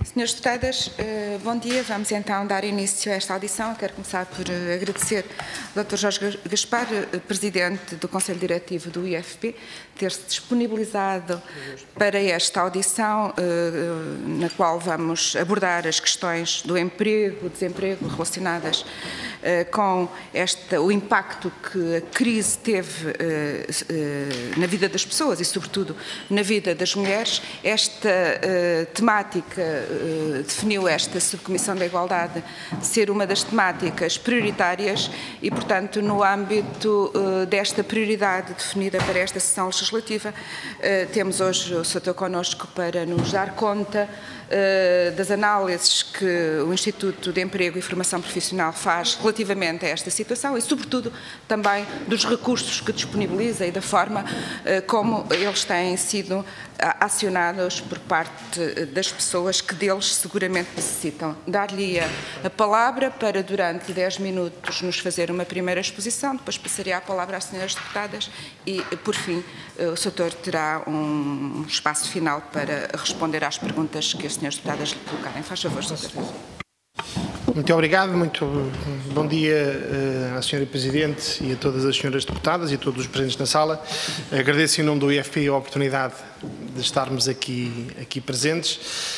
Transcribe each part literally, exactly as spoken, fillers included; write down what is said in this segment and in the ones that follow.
Senhores deputados, bom dia. Vamos então dar início a esta audição. Quero começar por agradecer ao doutor Jorge Gaspar, Presidente do Conselho Diretivo do I F P, ter-se disponibilizado para esta audição, na qual vamos abordar as questões do emprego, desemprego relacionadas com este, o impacto que a crise teve na vida das pessoas e, sobretudo, na vida das mulheres. Esta temática definiu esta Subcomissão da Igualdade ser uma das temáticas prioritárias e, portanto, no âmbito desta prioridade definida para esta sessão legislativa, temos hoje o senhor connosco para nos dar conta das análises que o Instituto de Emprego e Formação Profissional faz relativamente a esta situação e, sobretudo, também dos recursos que disponibiliza e da forma como eles têm sido acionados por parte das pessoas que deles seguramente necessitam. Dar-lhe a palavra para, durante dez minutos, nos fazer uma primeira exposição, depois passaria a palavra às senhoras deputadas e, por fim, o senhor terá um espaço final para responder às perguntas que as senhoras deputadas lhe colocarem. Faz favor, senhor Deputado. Muito obrigado, muito bom dia uh, à senhora Presidente e a todas as senhoras deputadas e a todos os presentes na sala. Agradeço em nome do I F P a oportunidade de estarmos aqui, aqui presentes.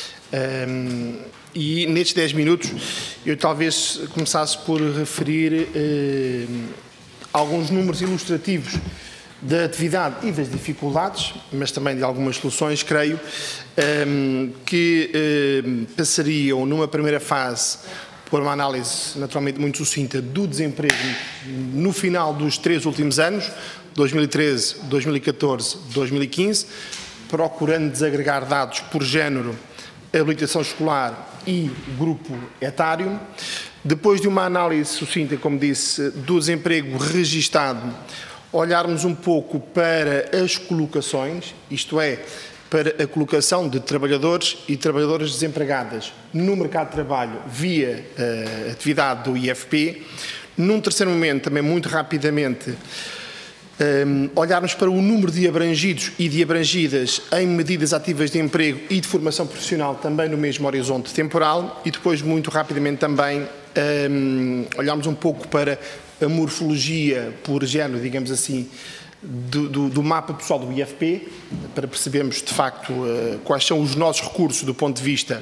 Um, e nestes dez minutos eu talvez começasse por referir uh, alguns números ilustrativos da atividade e das dificuldades, mas também de algumas soluções, creio, um, que um, passariam numa primeira fase por uma análise naturalmente muito sucinta do desemprego no final dos três últimos anos, dois mil e treze, dois mil e catorze, dois mil e quinze, procurando desagregar dados por género, habilitação escolar e grupo etário. Depois de uma análise sucinta, como disse, do desemprego registado, olharmos um pouco para as colocações, isto é, para a colocação de trabalhadores e trabalhadoras desempregadas no mercado de trabalho via uh, atividade do I F P. Num terceiro momento, também muito rapidamente, um, olharmos para o número de abrangidos e de abrangidas em medidas ativas de emprego e de formação profissional também no mesmo horizonte temporal e depois, muito rapidamente também, um, olharmos um pouco para a morfologia por género, digamos assim, do, do, do mapa pessoal do I F P, para percebermos, de facto, uh, quais são os nossos recursos do ponto de vista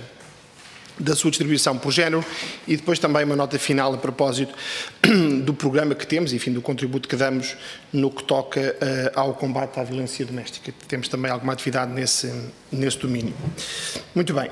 da sua distribuição por género e depois também uma nota final a propósito do programa que temos, enfim, do contributo que damos no que toca uh, ao combate à violência doméstica. Temos também alguma atividade nesse, nesse domínio. Muito bem.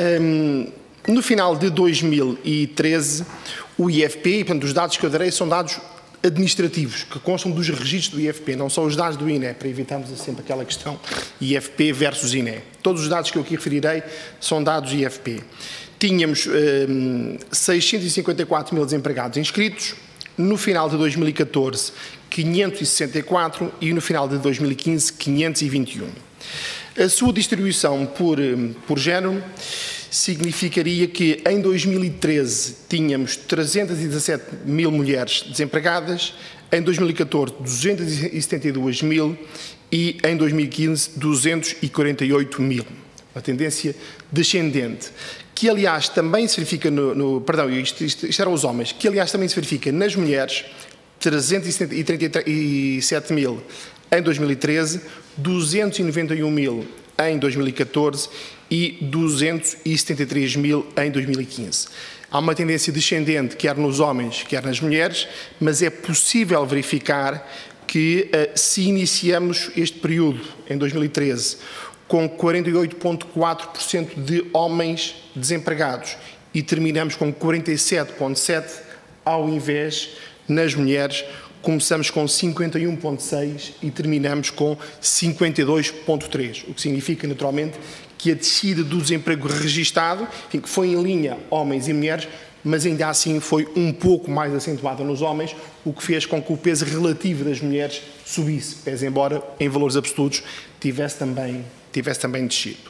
Um, no final de dois mil e treze, o I F P, e, portanto, os dados que eu darei são dados administrativos, que constam dos registros do I F P, não são os dados do I N E, para evitarmos sempre aquela questão I F P versus I N E. Todos os dados que eu aqui referirei são dados I F P. Tínhamos um, seiscentos e cinquenta e quatro mil desempregados inscritos, no final de dois mil e catorze, quinhentos e sessenta e quatro e no final de dois mil e quinze, quinhentos e vinte e um. A sua distribuição por, por género significaria que em dois mil e treze tínhamos trezentos e dezassete mil mulheres desempregadas, em dois mil e catorze duzentos e setenta e dois mil e em dois mil e quinze duzentos e quarenta e oito mil. Uma tendência descendente, que aliás também se verifica no, no perdão, isto, isto, isto eram os homens, que aliás também se verifica nas mulheres, trezentos e trinta e sete mil em dois mil e treze, duzentos e noventa e um mil em dois mil e catorze e duzentos e setenta e três mil em dois mil e quinze. Há uma tendência descendente, quer nos homens, quer nas mulheres, mas é possível verificar que, se iniciamos este período, em dois mil e treze, com quarenta e oito vírgula quatro por cento de homens desempregados e terminamos com quarenta e sete vírgula sete por cento, ao invés, nas mulheres, começamos com cinquenta e um vírgula seis por cento e terminamos com cinquenta e dois vírgula três por cento, o que significa, naturalmente, que a descida do desemprego registado, enfim, que foi em linha homens e mulheres, mas ainda assim foi um pouco mais acentuada nos homens, o que fez com que o peso relativo das mulheres subisse, pese embora em valores absolutos tivesse também, tivesse também descido.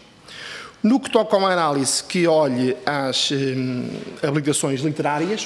No que toca a uma análise que olhe às hum, habilitações literárias,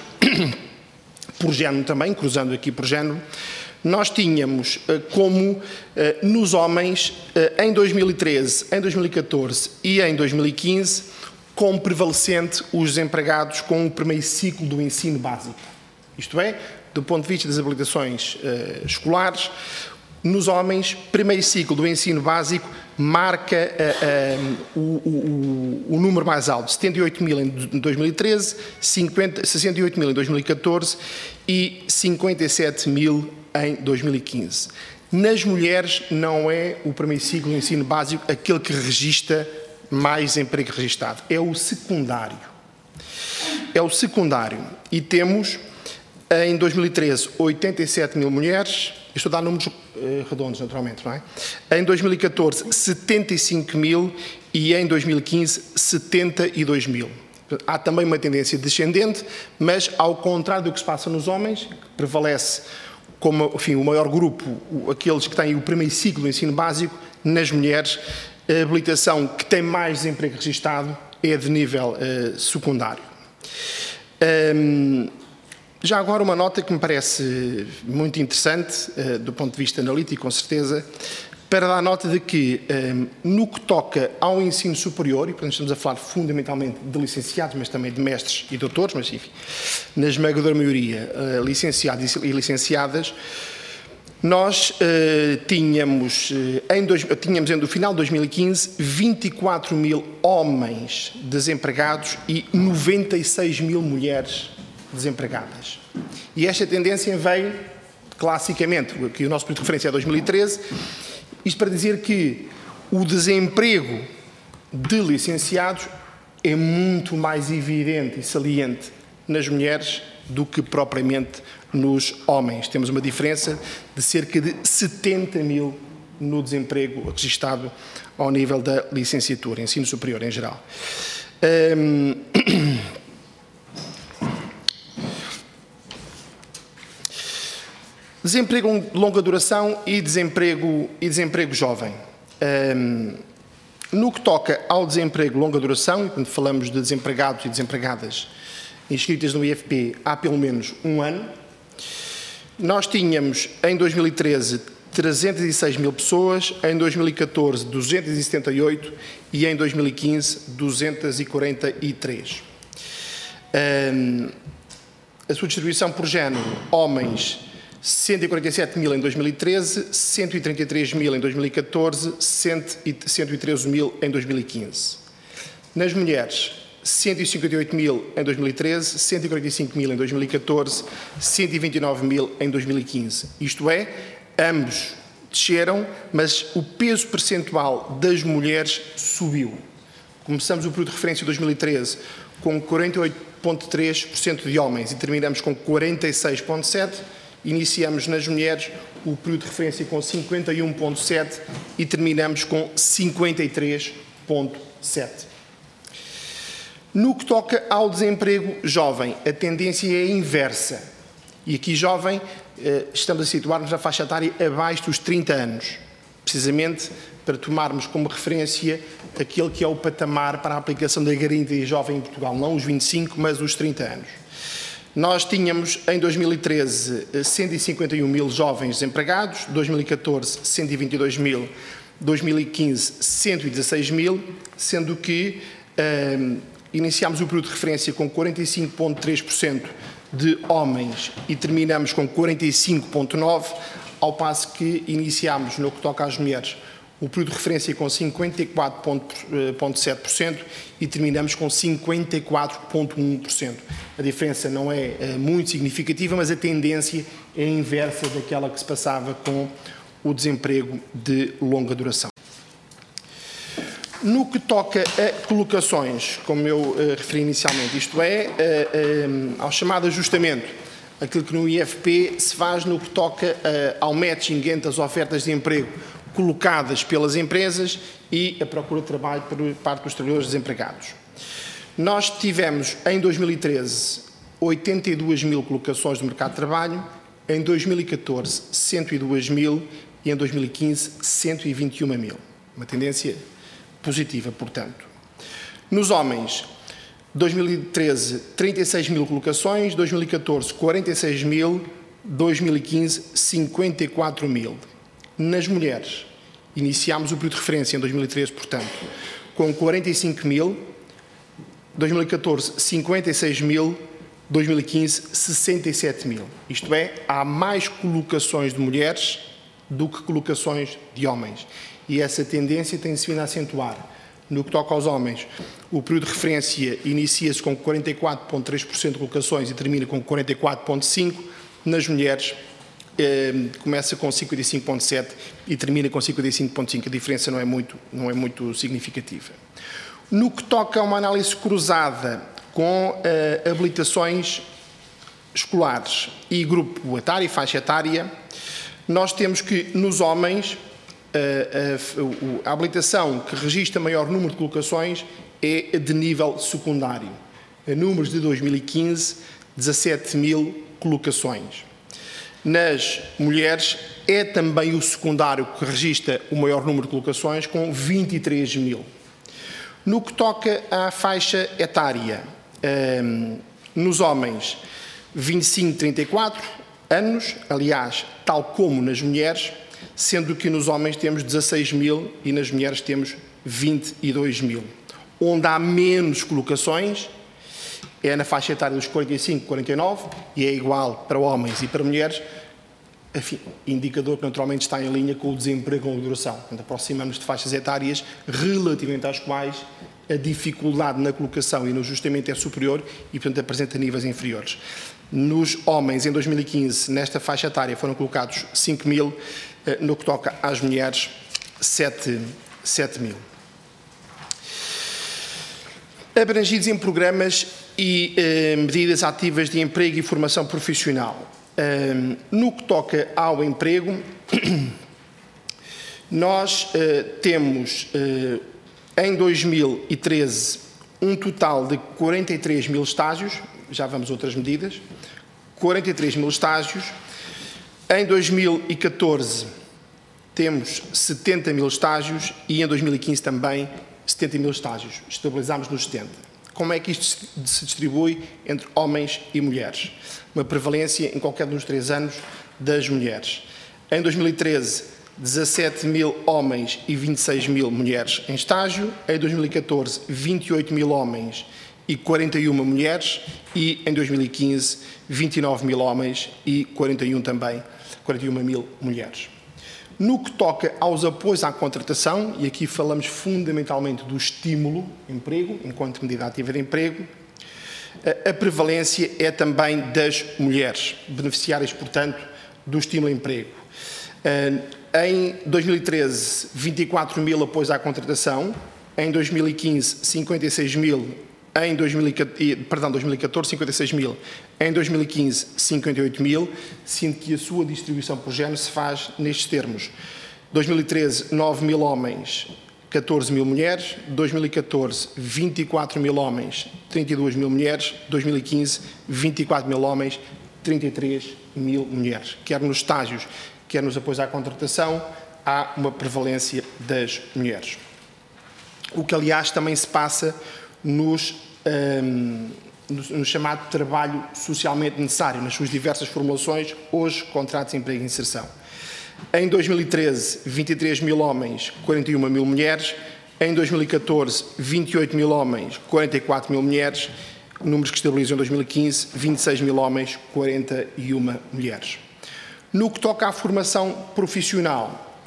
por género também, cruzando aqui por género, nós tínhamos como nos homens, em dois mil e treze, em dois mil e catorze e em dois mil e quinze, como prevalecente os desempregados com o primeiro ciclo do ensino básico. Isto é, do ponto de vista das habilitações uh, escolares, nos homens, primeiro ciclo do ensino básico marca uh, uh, o, o, o número mais alto, setenta e oito mil em dois mil e treze, cinquenta, sessenta e oito mil em dois mil e catorze e cinquenta e sete mil em dois mil e quinze. Nas mulheres não é o primeiro ciclo do ensino básico aquele que registra mais emprego registado, é o secundário. É o secundário e temos em dois mil e treze oitenta e sete mil mulheres, estou a dar números eh, redondos naturalmente, não é? Em dois mil e catorze setenta e cinco mil e em dois mil e quinze setenta e dois mil. Há também uma tendência descendente, mas ao contrário do que se passa nos homens, que prevalece como enfim, o maior grupo, aqueles que têm o primeiro ciclo do ensino básico, nas mulheres, a habilitação que tem mais desemprego registado é de nível uh, secundário. Um, já agora uma nota que me parece muito interessante, uh, do ponto de vista analítico, com certeza, para dar nota de que, um, no que toca ao ensino superior, e portanto estamos a falar fundamentalmente de licenciados, mas também de mestres e doutores, mas enfim, na esmagadora maioria, uh, licenciados e licenciadas, nós uh, tínhamos, uh, em dois, tínhamos no final de dois mil e quinze vinte e quatro mil homens desempregados e noventa e seis mil mulheres desempregadas. E esta tendência veio, classicamente, que o nosso período de referência é dois mil e treze, isto para dizer que o desemprego de licenciados é muito mais evidente e saliente nas mulheres do que propriamente nos homens. Temos uma diferença de cerca de setenta mil no desemprego registado ao nível da licenciatura, ensino superior em geral. Um... Desemprego de longa duração e desemprego, e desemprego jovem. Um, no que toca ao desemprego de longa duração, e quando falamos de desempregados e desempregadas inscritas no I F P há pelo menos um ano, nós tínhamos em dois mil e treze trezentas e seis mil pessoas, em dois mil e catorze duzentas e setenta e oito e em dois mil e quinze duzentas e quarenta e três. Um, a sua distribuição por género, homens cento e quarenta e sete mil em dois mil e treze, cento e trinta e três mil em dois mil e catorze, cento e treze mil em dois mil e quinze. Nas mulheres, cento e cinquenta e oito mil em dois mil e treze, cento e quarenta e cinco mil em dois mil e catorze, cento e vinte e nove mil em dois mil e quinze. Isto é, ambos desceram, mas o peso percentual das mulheres subiu. Começamos o período de referência de dois mil e treze com quarenta e oito vírgula três por cento de homens e terminamos com quarenta e seis vírgula sete por cento. Iniciamos nas mulheres o período de referência com cinquenta e um vírgula sete por cento e terminamos com cinquenta e três vírgula sete por cento. No que toca ao desemprego jovem, a tendência é inversa. E aqui jovem, estamos a situar-nos na faixa etária abaixo dos trinta anos, precisamente para tomarmos como referência aquele que é o patamar para a aplicação da garantia jovem em Portugal, não os vinte e cinco, mas os trinta anos. Nós tínhamos, em dois mil e treze, cento e cinquenta e um mil jovens desempregados, dois mil e catorze, cento e vinte e dois mil, dois mil e quinze, cento e dezasseis mil, sendo que um, iniciámos o período de referência com quarenta e cinco vírgula três por cento de homens e terminamos com quarenta e cinco vírgula nove por cento, ao passo que iniciámos, no que toca às mulheres, o período de referência com cinquenta e quatro vírgula sete por cento e terminamos com cinquenta e quatro vírgula um por cento. A diferença não é uh, muito significativa, mas a tendência é inversa daquela que se passava com o desemprego de longa duração. No que toca a colocações, como eu uh, referi inicialmente, isto é, uh, um, ao chamado ajustamento, aquilo que no I F P se faz no que toca uh, ao matching entre as ofertas de emprego colocadas pelas empresas e a procura de trabalho por parte dos trabalhadores desempregados. Nós tivemos, em dois mil e treze, oitenta e duas mil colocações no mercado de trabalho, em dois mil e catorze, cento e dois mil e em dois mil e quinze, cento e vinte e um mil. Uma tendência positiva, portanto. Nos homens, dois mil e treze, trinta e seis mil colocações, dois mil e catorze, quarenta e seis mil, dois mil e quinze, cinquenta e quatro mil. Nas mulheres, iniciámos o período de referência em dois mil e treze, portanto, com quarenta e cinco mil, dois mil e catorze, cinquenta e seis mil, dois mil e quinze, sessenta e sete mil. Isto é, há mais colocações de mulheres do que colocações de homens. E essa tendência tem-se vindo a acentuar. No que toca aos homens, o período de referência inicia-se com quarenta e quatro vírgula três por cento de colocações e termina com quarenta e quatro vírgula cinco por cento. Nas mulheres, eh, começa com cinquenta e cinco vírgula sete por cento e termina com cinquenta e cinco vírgula cinco por cento. A diferença não é muito, não é muito significativa. No que toca a uma análise cruzada com eh, habilitações escolares e grupo etário e faixa etária, nós temos que, nos homens, a, a, a habilitação que registra maior número de colocações é de nível secundário. A números de dois mil e quinze, dezassete mil colocações. Nas mulheres, é também o secundário que registra o maior número de colocações, com vinte e três mil. No que toca à faixa etária, um, nos homens, vinte e cinco a trinta e quatro anos, aliás, tal como nas mulheres, sendo que nos homens temos dezasseis mil e nas mulheres temos vinte e dois mil. Onde há menos colocações é na faixa etária dos quarenta e cinco a quarenta e nove e é igual para homens e para mulheres, enfim, indicador que naturalmente está em linha com o desemprego com duração. Portanto, aproximamos de faixas etárias relativamente às quais a dificuldade na colocação e no ajustamento é superior e, portanto, apresenta níveis inferiores. Nos homens, em dois mil e quinze, nesta faixa etária foram colocados cinco mil, no que toca às mulheres, sete mil. Abrangidos em programas e eh, medidas ativas de emprego e formação profissional. Um, no que toca ao emprego, nós uh, temos uh, em dois mil e treze um total de quarenta e três mil estágios, já vamos a outras medidas, quarenta e três mil estágios. Em dois mil e catorze temos setenta mil estágios e em dois mil e quinze também setenta mil estágios, estabilizámos nos setenta. Como é que isto se distribui entre homens e mulheres? Uma prevalência em qualquer dos três anos das mulheres. Em dois mil e treze, dezassete mil homens e vinte e seis mil mulheres em estágio. Em dois mil e catorze, vinte e oito mil homens e quarenta e uma mulheres. E em dois mil e quinze, vinte e nove mil homens e quarenta e um também, quarenta e uma mil mulheres. No que toca aos apoios à contratação, e aqui falamos fundamentalmente do estímulo emprego, enquanto medida ativa de emprego, a prevalência é também das mulheres, beneficiárias, portanto, do estímulo emprego. Em dois mil e treze, vinte e quatro mil apoios à contratação, em dois mil e quinze, cinquenta e seis mil, em dois mil e, perdão, dois mil e catorze, cinquenta e seis mil, em dois mil e quinze, cinquenta e oito mil, sendo que a sua distribuição por género se faz nestes termos. dois mil e treze, nove mil homens, catorze mil mulheres. dois mil e catorze, vinte e quatro mil homens, trinta e duas mil mulheres. dois mil e quinze, vinte e quatro mil homens, trinta e três mil mulheres. Quer nos estágios, quer nos apoios à contratação, há uma prevalência das mulheres. O que, aliás, também se passa nos, um, no, no chamado trabalho socialmente necessário, nas suas diversas formulações, hoje, contratos de emprego e inserção. Em dois mil e treze, vinte e três mil homens, quarenta e uma mil mulheres. Em dois mil e catorze, vinte e oito mil homens, quarenta e quatro mil mulheres. Números que estabilizam em dois mil e quinze, vinte e seis mil homens, quarenta e uma mulheres. No que toca à formação profissional,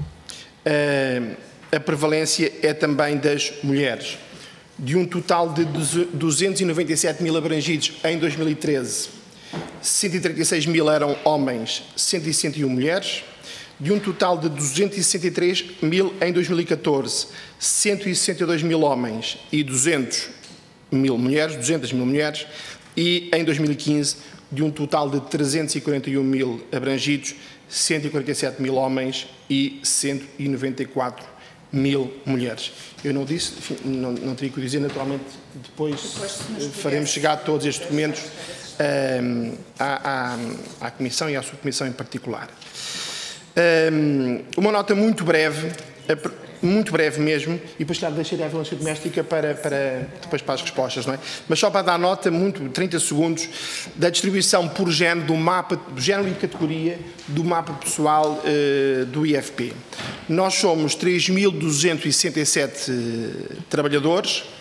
a prevalência é também das mulheres. De um total de duzentos e noventa e sete mil abrangidos em dois mil e treze, cento e trinta e seis mil eram homens, cento e sessenta e uma mulheres. De um total de duzentos e sessenta e três mil em dois mil e catorze, cento e sessenta e dois mil homens e duzentos mil mulheres, duzentas mil mulheres. E em dois mil e quinze, de um total de trezentos e quarenta e um mil abrangidos, cento e quarenta e sete mil homens e cento e noventa e quatro mil mulheres. Eu não disse, enfim, não, não teria que dizer, naturalmente, depois, depois faremos chegar todos estes documentos um, à, à, à Comissão e à Subcomissão em particular. Um, uma nota muito breve, muito breve mesmo, e depois, claro, deixarei a violência doméstica para, para, depois para as respostas, não é? Mas só para dar nota, muito, trinta segundos, da distribuição por género do mapa, do género e categoria do mapa pessoal uh, do I F P. Nós somos três mil duzentos e sessenta e sete uh, trabalhadores,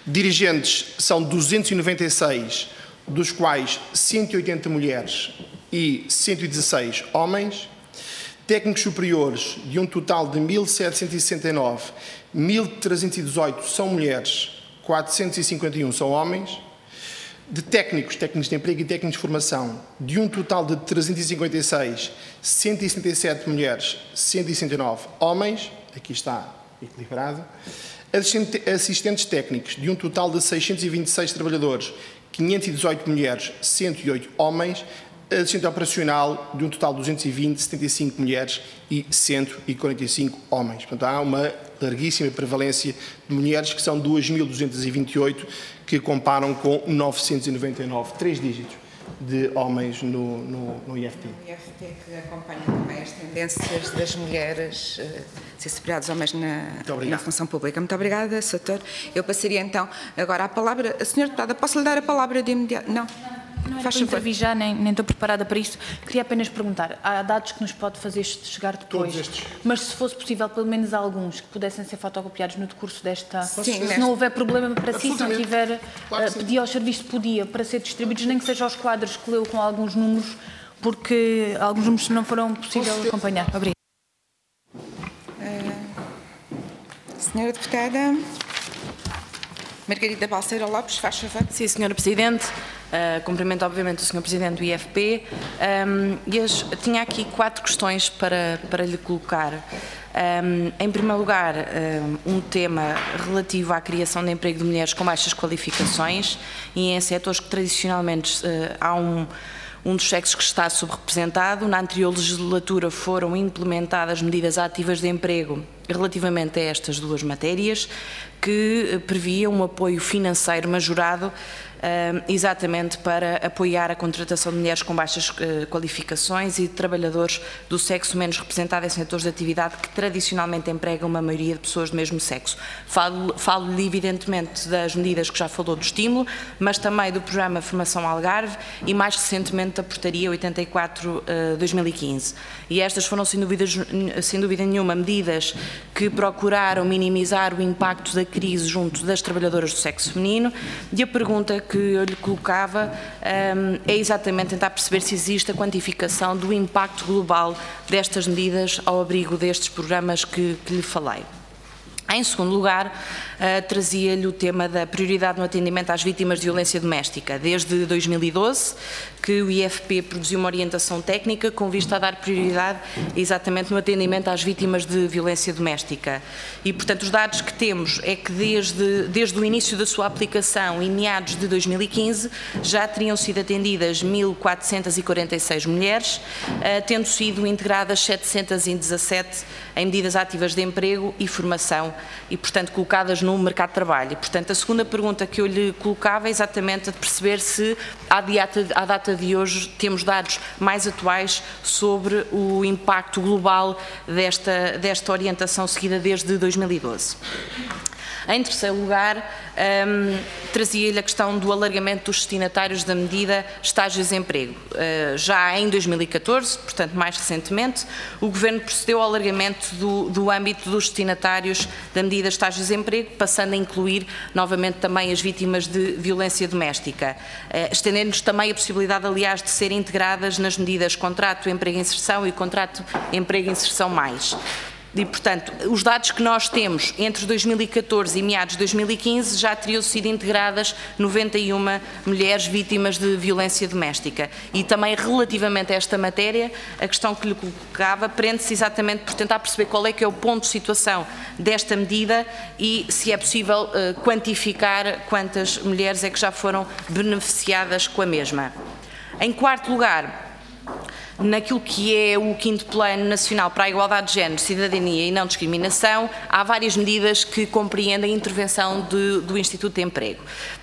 Dirigentes são duzentos e noventa e seis, dos quais cento e oitenta mulheres e cento e dezesseis homens. Técnicos superiores, de um total de mil setecentos e sessenta e nove, mil trezentos e dezoito são mulheres, quatrocentos e cinquenta e um são homens. De técnicos, técnicos de emprego e técnicos de formação, de um total de trezentos e cinquenta e seis, cento e setenta e sete mulheres, cento e sessenta e nove homens, aqui está equilibrado. Assistentes técnicos, de um total de seiscentos e vinte e seis trabalhadores, quinhentos e dezoito mulheres, cento e oito homens. Assistente operacional, de um total de duzentos e vinte, setenta e cinco mulheres e cento e quarenta e cinco homens. Portanto, há uma larguíssima prevalência de mulheres, que são duas mil duzentos e vinte e oito, que comparam com novecentos e noventa e nove, três dígitos, de homens no, no, no I F P. O I F P que acompanha também as tendências das mulheres uh, ser superiores aos homens na, na função pública. Muito obrigada, Doutor. Eu passaria então agora a palavra. A senhora Deputada, posso lhe dar a palavra de imediato? Não? Não era para intervir já, nem, nem estou preparada para isto. Queria apenas perguntar, há dados que nos pode fazer chegar depois, todos estes. Mas se fosse possível, pelo menos alguns que pudessem ser fotocopiados no decurso desta... Sim, se não houver problema para si, se não tiver, claro uh, pedir ao serviço, podia, para ser distribuídos, nem que seja aos quadros que leu com alguns números, porque alguns números não foram possível acompanhar. Obrigada. Uh, senhora Deputada Margarida Balseiro Lopes, faz favor. Sim, senhora Presidente. Uh, cumprimento, obviamente, o senhor Presidente do I F P. Um, e as, tinha aqui quatro questões para, para lhe colocar. Um, em primeiro lugar, um, um tema relativo à criação de emprego de mulheres com baixas qualificações e em setores que tradicionalmente uh, há um, um dos sexos que está subrepresentado. Na anterior legislatura foram implementadas medidas ativas de emprego relativamente a estas duas matérias, que previam um apoio financeiro majorado Uh, exatamente para apoiar a contratação de mulheres com baixas uh, qualificações e de trabalhadores do sexo menos representado em setores de atividade que tradicionalmente empregam uma maioria de pessoas do mesmo sexo. Falo-lhe falo evidentemente das medidas que já falou do estímulo, mas também do programa Formação Algarve e mais recentemente da Portaria oitenta e quatro barra dois mil e quinze. E estas foram sem dúvida, sem dúvida nenhuma medidas que procuraram minimizar o impacto da crise junto das trabalhadoras do sexo feminino. E a pergunta que eu lhe colocava um, é exatamente tentar perceber se existe a quantificação do impacto global destas medidas ao abrigo destes programas que, que lhe falei. Em segundo lugar, uh, trazia-lhe o tema da prioridade no atendimento às vítimas de violência doméstica. Desde dois mil e doze, que o I F P produziu uma orientação técnica com vista a dar prioridade exatamente no atendimento às vítimas de violência doméstica. E, portanto, os dados que temos é que desde, desde o início da sua aplicação, em meados de dois mil e quinze, já teriam sido atendidas mil quatrocentas e quarenta e seis mulheres, uh, tendo sido integradas setecentas e dezassete em medidas ativas de emprego e formação e, portanto, colocadas no mercado de trabalho. E, portanto, a segunda pergunta que eu lhe colocava é exatamente a de perceber se, à data, à data de hoje, temos dados mais atuais sobre o impacto global desta, desta orientação seguida desde dois mil e doze. Em terceiro lugar, um, trazia-lhe a questão do alargamento dos destinatários da medida estágios de emprego. Uh, já em dois mil e catorze, portanto mais recentemente, o Governo procedeu ao alargamento do, do âmbito dos destinatários da medida estágios de emprego, passando a incluir novamente também as vítimas de violência doméstica, uh, estendendo-lhes também a possibilidade, aliás, de serem integradas nas medidas contrato, emprego e inserção e contrato, emprego e inserção mais. E, portanto, os dados que nós temos entre dois mil e catorze e meados de dois mil e quinze já teriam sido integradas noventa e uma mulheres vítimas de violência doméstica. E também relativamente a esta matéria, a questão que lhe colocava prende-se exatamente por tentar perceber qual é que é o ponto de situação desta medida e se é possível uh, quantificar quantas mulheres é que já foram beneficiadas com a mesma. Em quarto lugar, naquilo que é o quinto Plano Nacional para a Igualdade de Género, Cidadania e Não Discriminação, há várias medidas que compreendem a intervenção de, do Instituto de Emprego.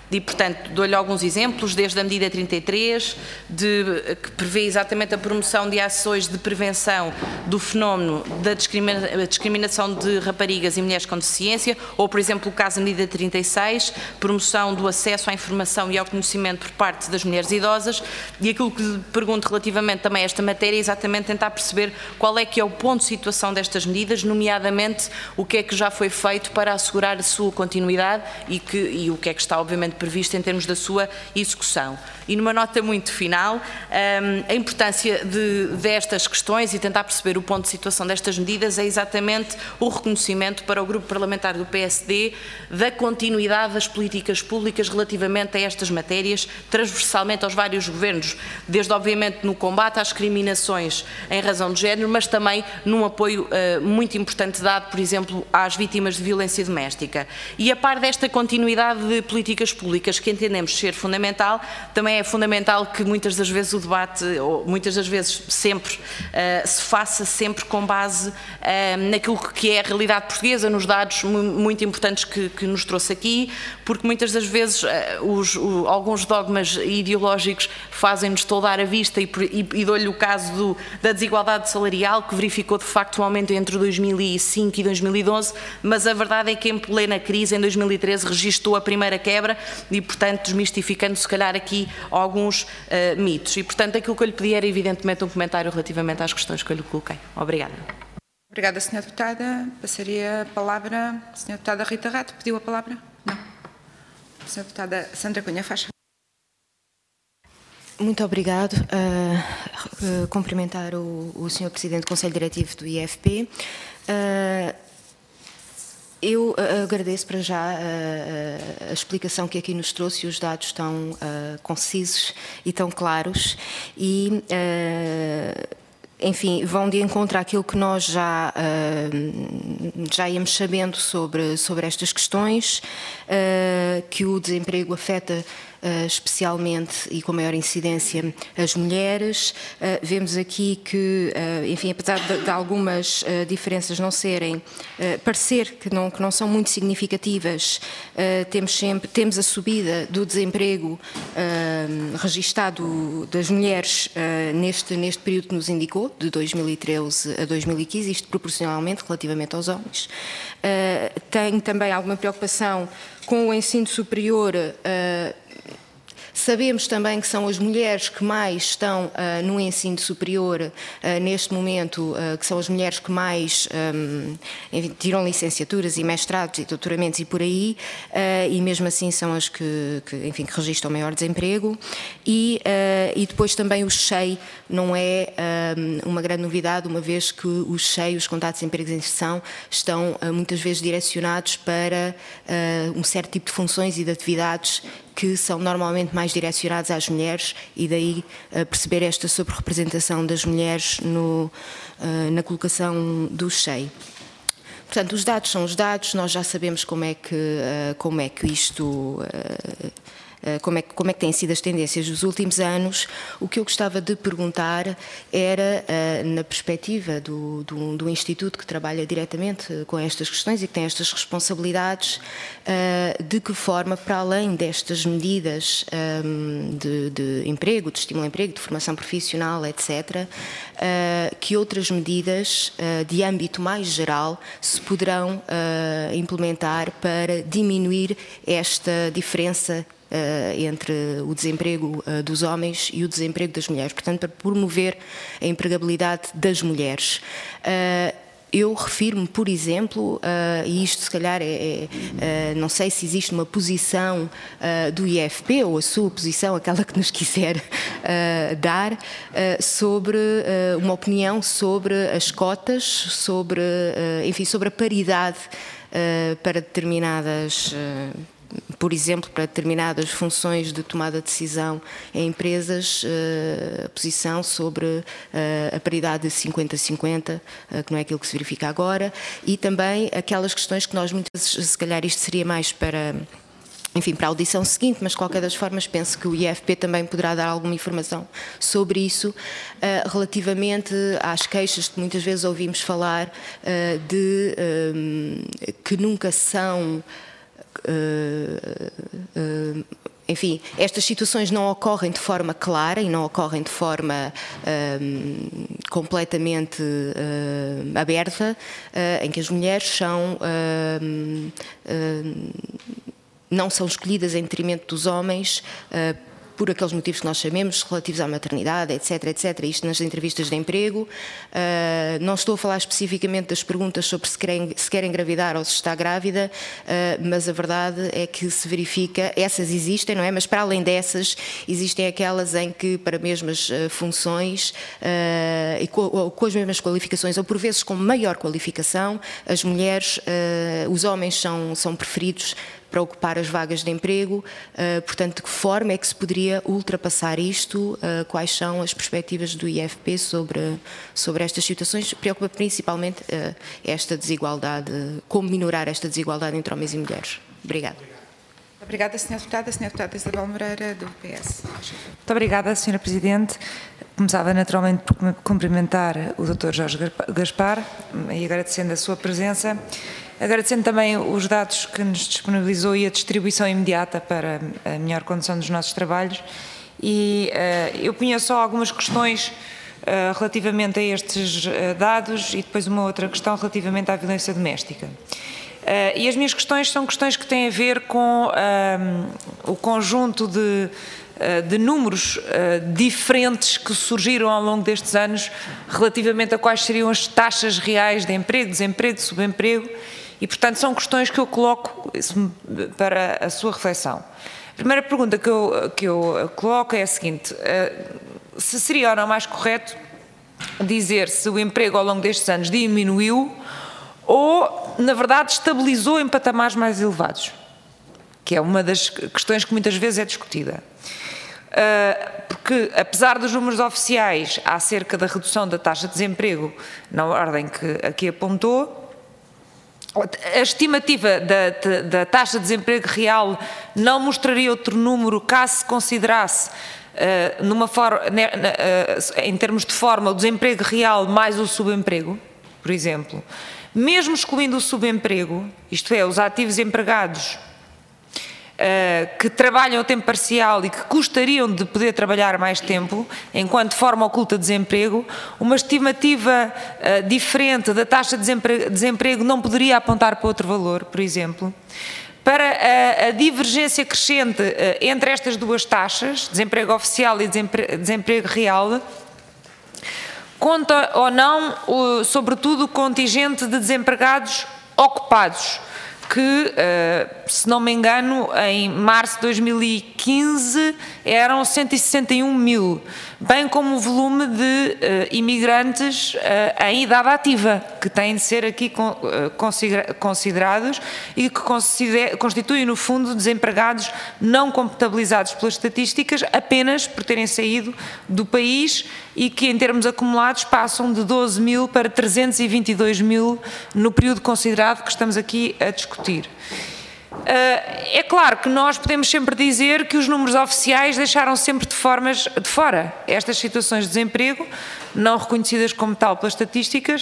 E, portanto, dou-lhe alguns exemplos, desde a medida trinta e três, de, que prevê exatamente a promoção de ações de prevenção do fenómeno da discrimina- discriminação de raparigas e mulheres com deficiência, ou, por exemplo, o caso da medida trinta e seis, promoção do acesso à informação e ao conhecimento por parte das mulheres idosas. E aquilo que lhe pergunto relativamente também a esta matéria é exatamente tentar perceber qual é que é o ponto de situação destas medidas, nomeadamente o que é que já foi feito para assegurar a sua continuidade e, que, e o que é que está, obviamente, previsto em termos da sua execução. E numa nota muito final, a importância de, destas questões e tentar perceber o ponto de situação destas medidas é exatamente o reconhecimento para o Grupo Parlamentar do P S D da continuidade das políticas públicas relativamente a estas matérias, transversalmente aos vários governos, desde obviamente no combate às discriminações em razão de género, mas também num apoio uh, muito importante dado, por exemplo, às vítimas de violência doméstica. E a par desta continuidade de políticas públicas que entendemos ser fundamental, também é fundamental que muitas das vezes o debate, ou muitas das vezes sempre, uh, se faça sempre com base uh, naquilo que é a realidade portuguesa, nos dados muito importantes que, que nos trouxe aqui, porque muitas das vezes uh, os, o, alguns dogmas ideológicos fazem-nos toldar a vista e, e, e dou-lhe o caso do, da desigualdade salarial, que verificou de facto um aumento entre dois mil e cinco e dois mil e doze, mas a verdade é que em plena crise, em dois mil e treze, registou a primeira quebra e, portanto, desmistificando se calhar aqui alguns uh, mitos. E, portanto, aquilo que eu lhe pedi era evidentemente um comentário relativamente às questões que eu lhe coloquei. Obrigada. Obrigada, senhora Deputada. Passaria a palavra à senhora Deputada Rita Rato. Pediu a palavra? Não. senhora Deputada Sandra Cunha, faz favor. Muito obrigado. Uh, uh, cumprimentar o, o senhor Presidente do Conselho Diretivo do I F P. Uh, eu uh, agradeço para já uh, a explicação que aqui nos trouxe, os dados estão uh, concisos e tão claros e uh, enfim, vão de encontro àquilo que nós já, uh, já íamos sabendo sobre, sobre estas questões, uh, que o desemprego afeta Uh, especialmente e com maior incidência as mulheres. Uh, vemos aqui que, uh, enfim, apesar de, de algumas uh, diferenças não serem, uh, parecer que não, que não são muito significativas, uh, temos sempre, temos a subida do desemprego uh, registado das mulheres uh, neste, neste período que nos indicou, de dois mil e treze a dois mil e quinze, isto proporcionalmente relativamente aos homens. Uh, tenho também alguma preocupação com o ensino superior. Uh, Sabemos também que são as mulheres que mais estão uh, no ensino superior uh, neste momento, uh, que são as mulheres que mais um, enfim, tiram licenciaturas e mestrados e doutoramentos e por aí, uh, e mesmo assim são as que, que, enfim, que registram maior desemprego. E, uh, e depois também o S H E I não é um, uma grande novidade, uma vez que os S H E I, os contratos de emprego e inserção, estão uh, muitas vezes direcionados para uh, um certo tipo de funções e de atividades que são normalmente mais direcionados às mulheres e daí uh, perceber esta sobre-representação das mulheres no, uh, na colocação do S H E I. Portanto, os dados são os dados, nós já sabemos como é que, uh, como é que isto... Uh, Como é, que, como é que têm sido as tendências dos últimos anos. O que eu gostava de perguntar era, na perspectiva do, do, do Instituto que trabalha diretamente com estas questões e que tem estas responsabilidades, de que forma, para além destas medidas de, de emprego, de estímulo ao emprego, de formação profissional, etcétera, que outras medidas de âmbito mais geral se poderão implementar para diminuir esta diferença Uh, entre o desemprego uh, dos homens e o desemprego das mulheres, portanto, para promover a empregabilidade das mulheres. Uh, eu refiro-me, por exemplo, uh, e isto se calhar é, é uh, não sei se existe uma posição uh, do I F P ou a sua posição, aquela que nos quiser uh, dar, uh, sobre uh, uma opinião sobre as cotas, sobre, uh, enfim, sobre a paridade uh, para determinadas uh, por exemplo, para determinadas funções de tomada de decisão em empresas, a posição sobre a paridade de cinquenta a cinquenta, que não é aquilo que se verifica agora, e também aquelas questões que nós muitas vezes, se calhar isto seria mais para... enfim, para a audição seguinte, mas de qualquer das formas penso que o I F P também poderá dar alguma informação sobre isso, uh, relativamente às queixas que muitas vezes ouvimos falar uh, de um, que nunca são... enfim, estas situações não ocorrem de forma clara e não ocorrem de forma um, completamente uh, aberta, uh, em que as mulheres são, uh, uh, não são escolhidas em detrimento dos homens, uh, por aqueles motivos que nós sabemos, relativos à maternidade, etc, etcétera. Isto nas entrevistas de emprego. Uh, não estou a falar especificamente das perguntas sobre se quer, se quer engravidar ou se está grávida, uh, mas a verdade é que se verifica, essas existem, não é? Mas para além dessas, existem aquelas em que, para mesmas uh, funções uh, e co ou com as mesmas qualificações, ou por vezes com maior qualificação, as mulheres, uh, os homens são, são preferidos para ocupar as vagas de emprego. Uh, portanto, de que forma é que se poderia ultrapassar isto? Uh, quais são as perspectivas do I F P sobre, sobre estas situações? Preocupa principalmente uh, esta desigualdade, como minorar esta desigualdade entre homens e mulheres. Obrigada. Obrigada, senhora Deputada. senhora Deputada Isabel Moreira, do P S. Muito obrigada, senhora Presidente. Começava naturalmente por cumprimentar o doutor Jorge Gaspar e agradecendo a sua presença. Agradecendo também os dados que nos disponibilizou e a distribuição imediata para a melhor condução dos nossos trabalhos. E uh, eu punha só algumas questões uh, relativamente a estes uh, dados e depois uma outra questão relativamente à violência doméstica. Uh, e as minhas questões são questões que têm a ver com uh, o conjunto de, uh, de números uh, diferentes que surgiram ao longo destes anos relativamente a quais seriam as taxas reais de emprego, desemprego, subemprego. E, portanto, são questões que eu coloco para a sua reflexão. A primeira pergunta que eu, que eu coloco é a seguinte: se seria ou não mais correto dizer se o emprego ao longo destes anos diminuiu ou, na verdade, estabilizou em patamares mais elevados? Que é uma das questões que muitas vezes é discutida. Porque, apesar dos números oficiais acerca da redução da taxa de desemprego na ordem que aqui apontou, a estimativa da, da, da taxa de desemprego real não mostraria outro número caso se considerasse, uh, numa for, uh, em termos de forma, o desemprego real mais o subemprego, por exemplo. Mesmo excluindo o subemprego, isto é, os ativos empregados uh, que trabalham a tempo parcial e que gostariam de poder trabalhar mais tempo, enquanto forma oculta de desemprego, uma estimativa uh, diferente da taxa de desemprego, desemprego não poderia apontar para outro valor, por exemplo. Para a, a divergência crescente uh, entre estas duas taxas, desemprego oficial e desemprego, desemprego real, conta ou não, uh, sobretudo, o contingente de desempregados ocupados, que, se não me engano, em março de dois mil e quinze eram cento e sessenta e um mil, bem como o volume de imigrantes em idade ativa, que têm de ser aqui considerados e que constituem, no fundo, desempregados não computabilizados pelas estatísticas apenas por terem saído do país e que, em termos acumulados, passam de doze mil para trezentos e vinte e dois mil no período considerado que estamos aqui a discutir. É claro que nós podemos sempre dizer que os números oficiais deixaram sempre de, formas, de fora estas situações de desemprego, não reconhecidas como tal pelas estatísticas,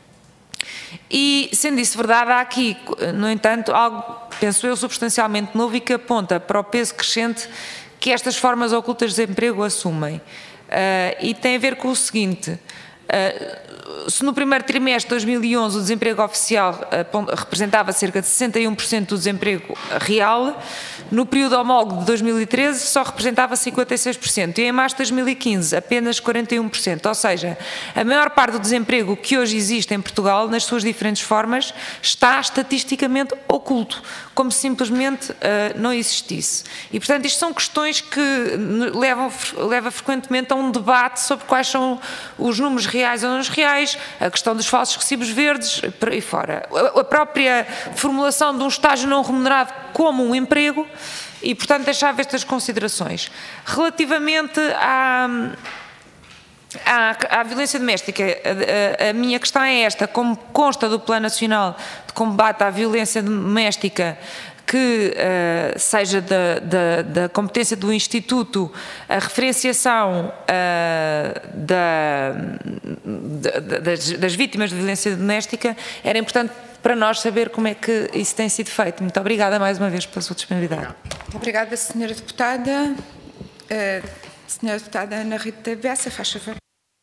e, sendo isso verdade, há aqui, no entanto, algo, penso eu, substancialmente novo e que aponta para o peso crescente que estas formas ocultas de desemprego assumem. Uh, e tem a ver com o seguinte: uh, se no primeiro trimestre de dois mil e onze o desemprego oficial uh, representava cerca de sessenta e um por cento do desemprego real, no período homólogo de dois mil e treze só representava cinquenta e seis por cento e em março de dois mil e quinze apenas quarenta e um por cento, ou seja, a maior parte do desemprego que hoje existe em Portugal, nas suas diferentes formas, está estatisticamente oculto, como se simplesmente uh, não existisse. E, portanto, isto são questões que levam, levam frequentemente a um debate sobre quais são os números reais ou não reais, a questão dos falsos recibos verdes, por aí fora. A própria formulação de um estágio não remunerado como um emprego e, portanto, deixava estas considerações. Relativamente à, à, à violência doméstica, a, a, a minha questão é esta: como consta do Plano Nacional de Combate à Violência Doméstica, que uh, seja da, da, da competência do Instituto a referenciação uh, da, da, das, das vítimas de violência doméstica, era importante para nós saber como é que isso tem sido feito. Muito obrigada mais uma vez pela sua disponibilidade. Obrigada, senhora Deputada. Uh, senhora Deputada Ana Rita Bessa, faz favor.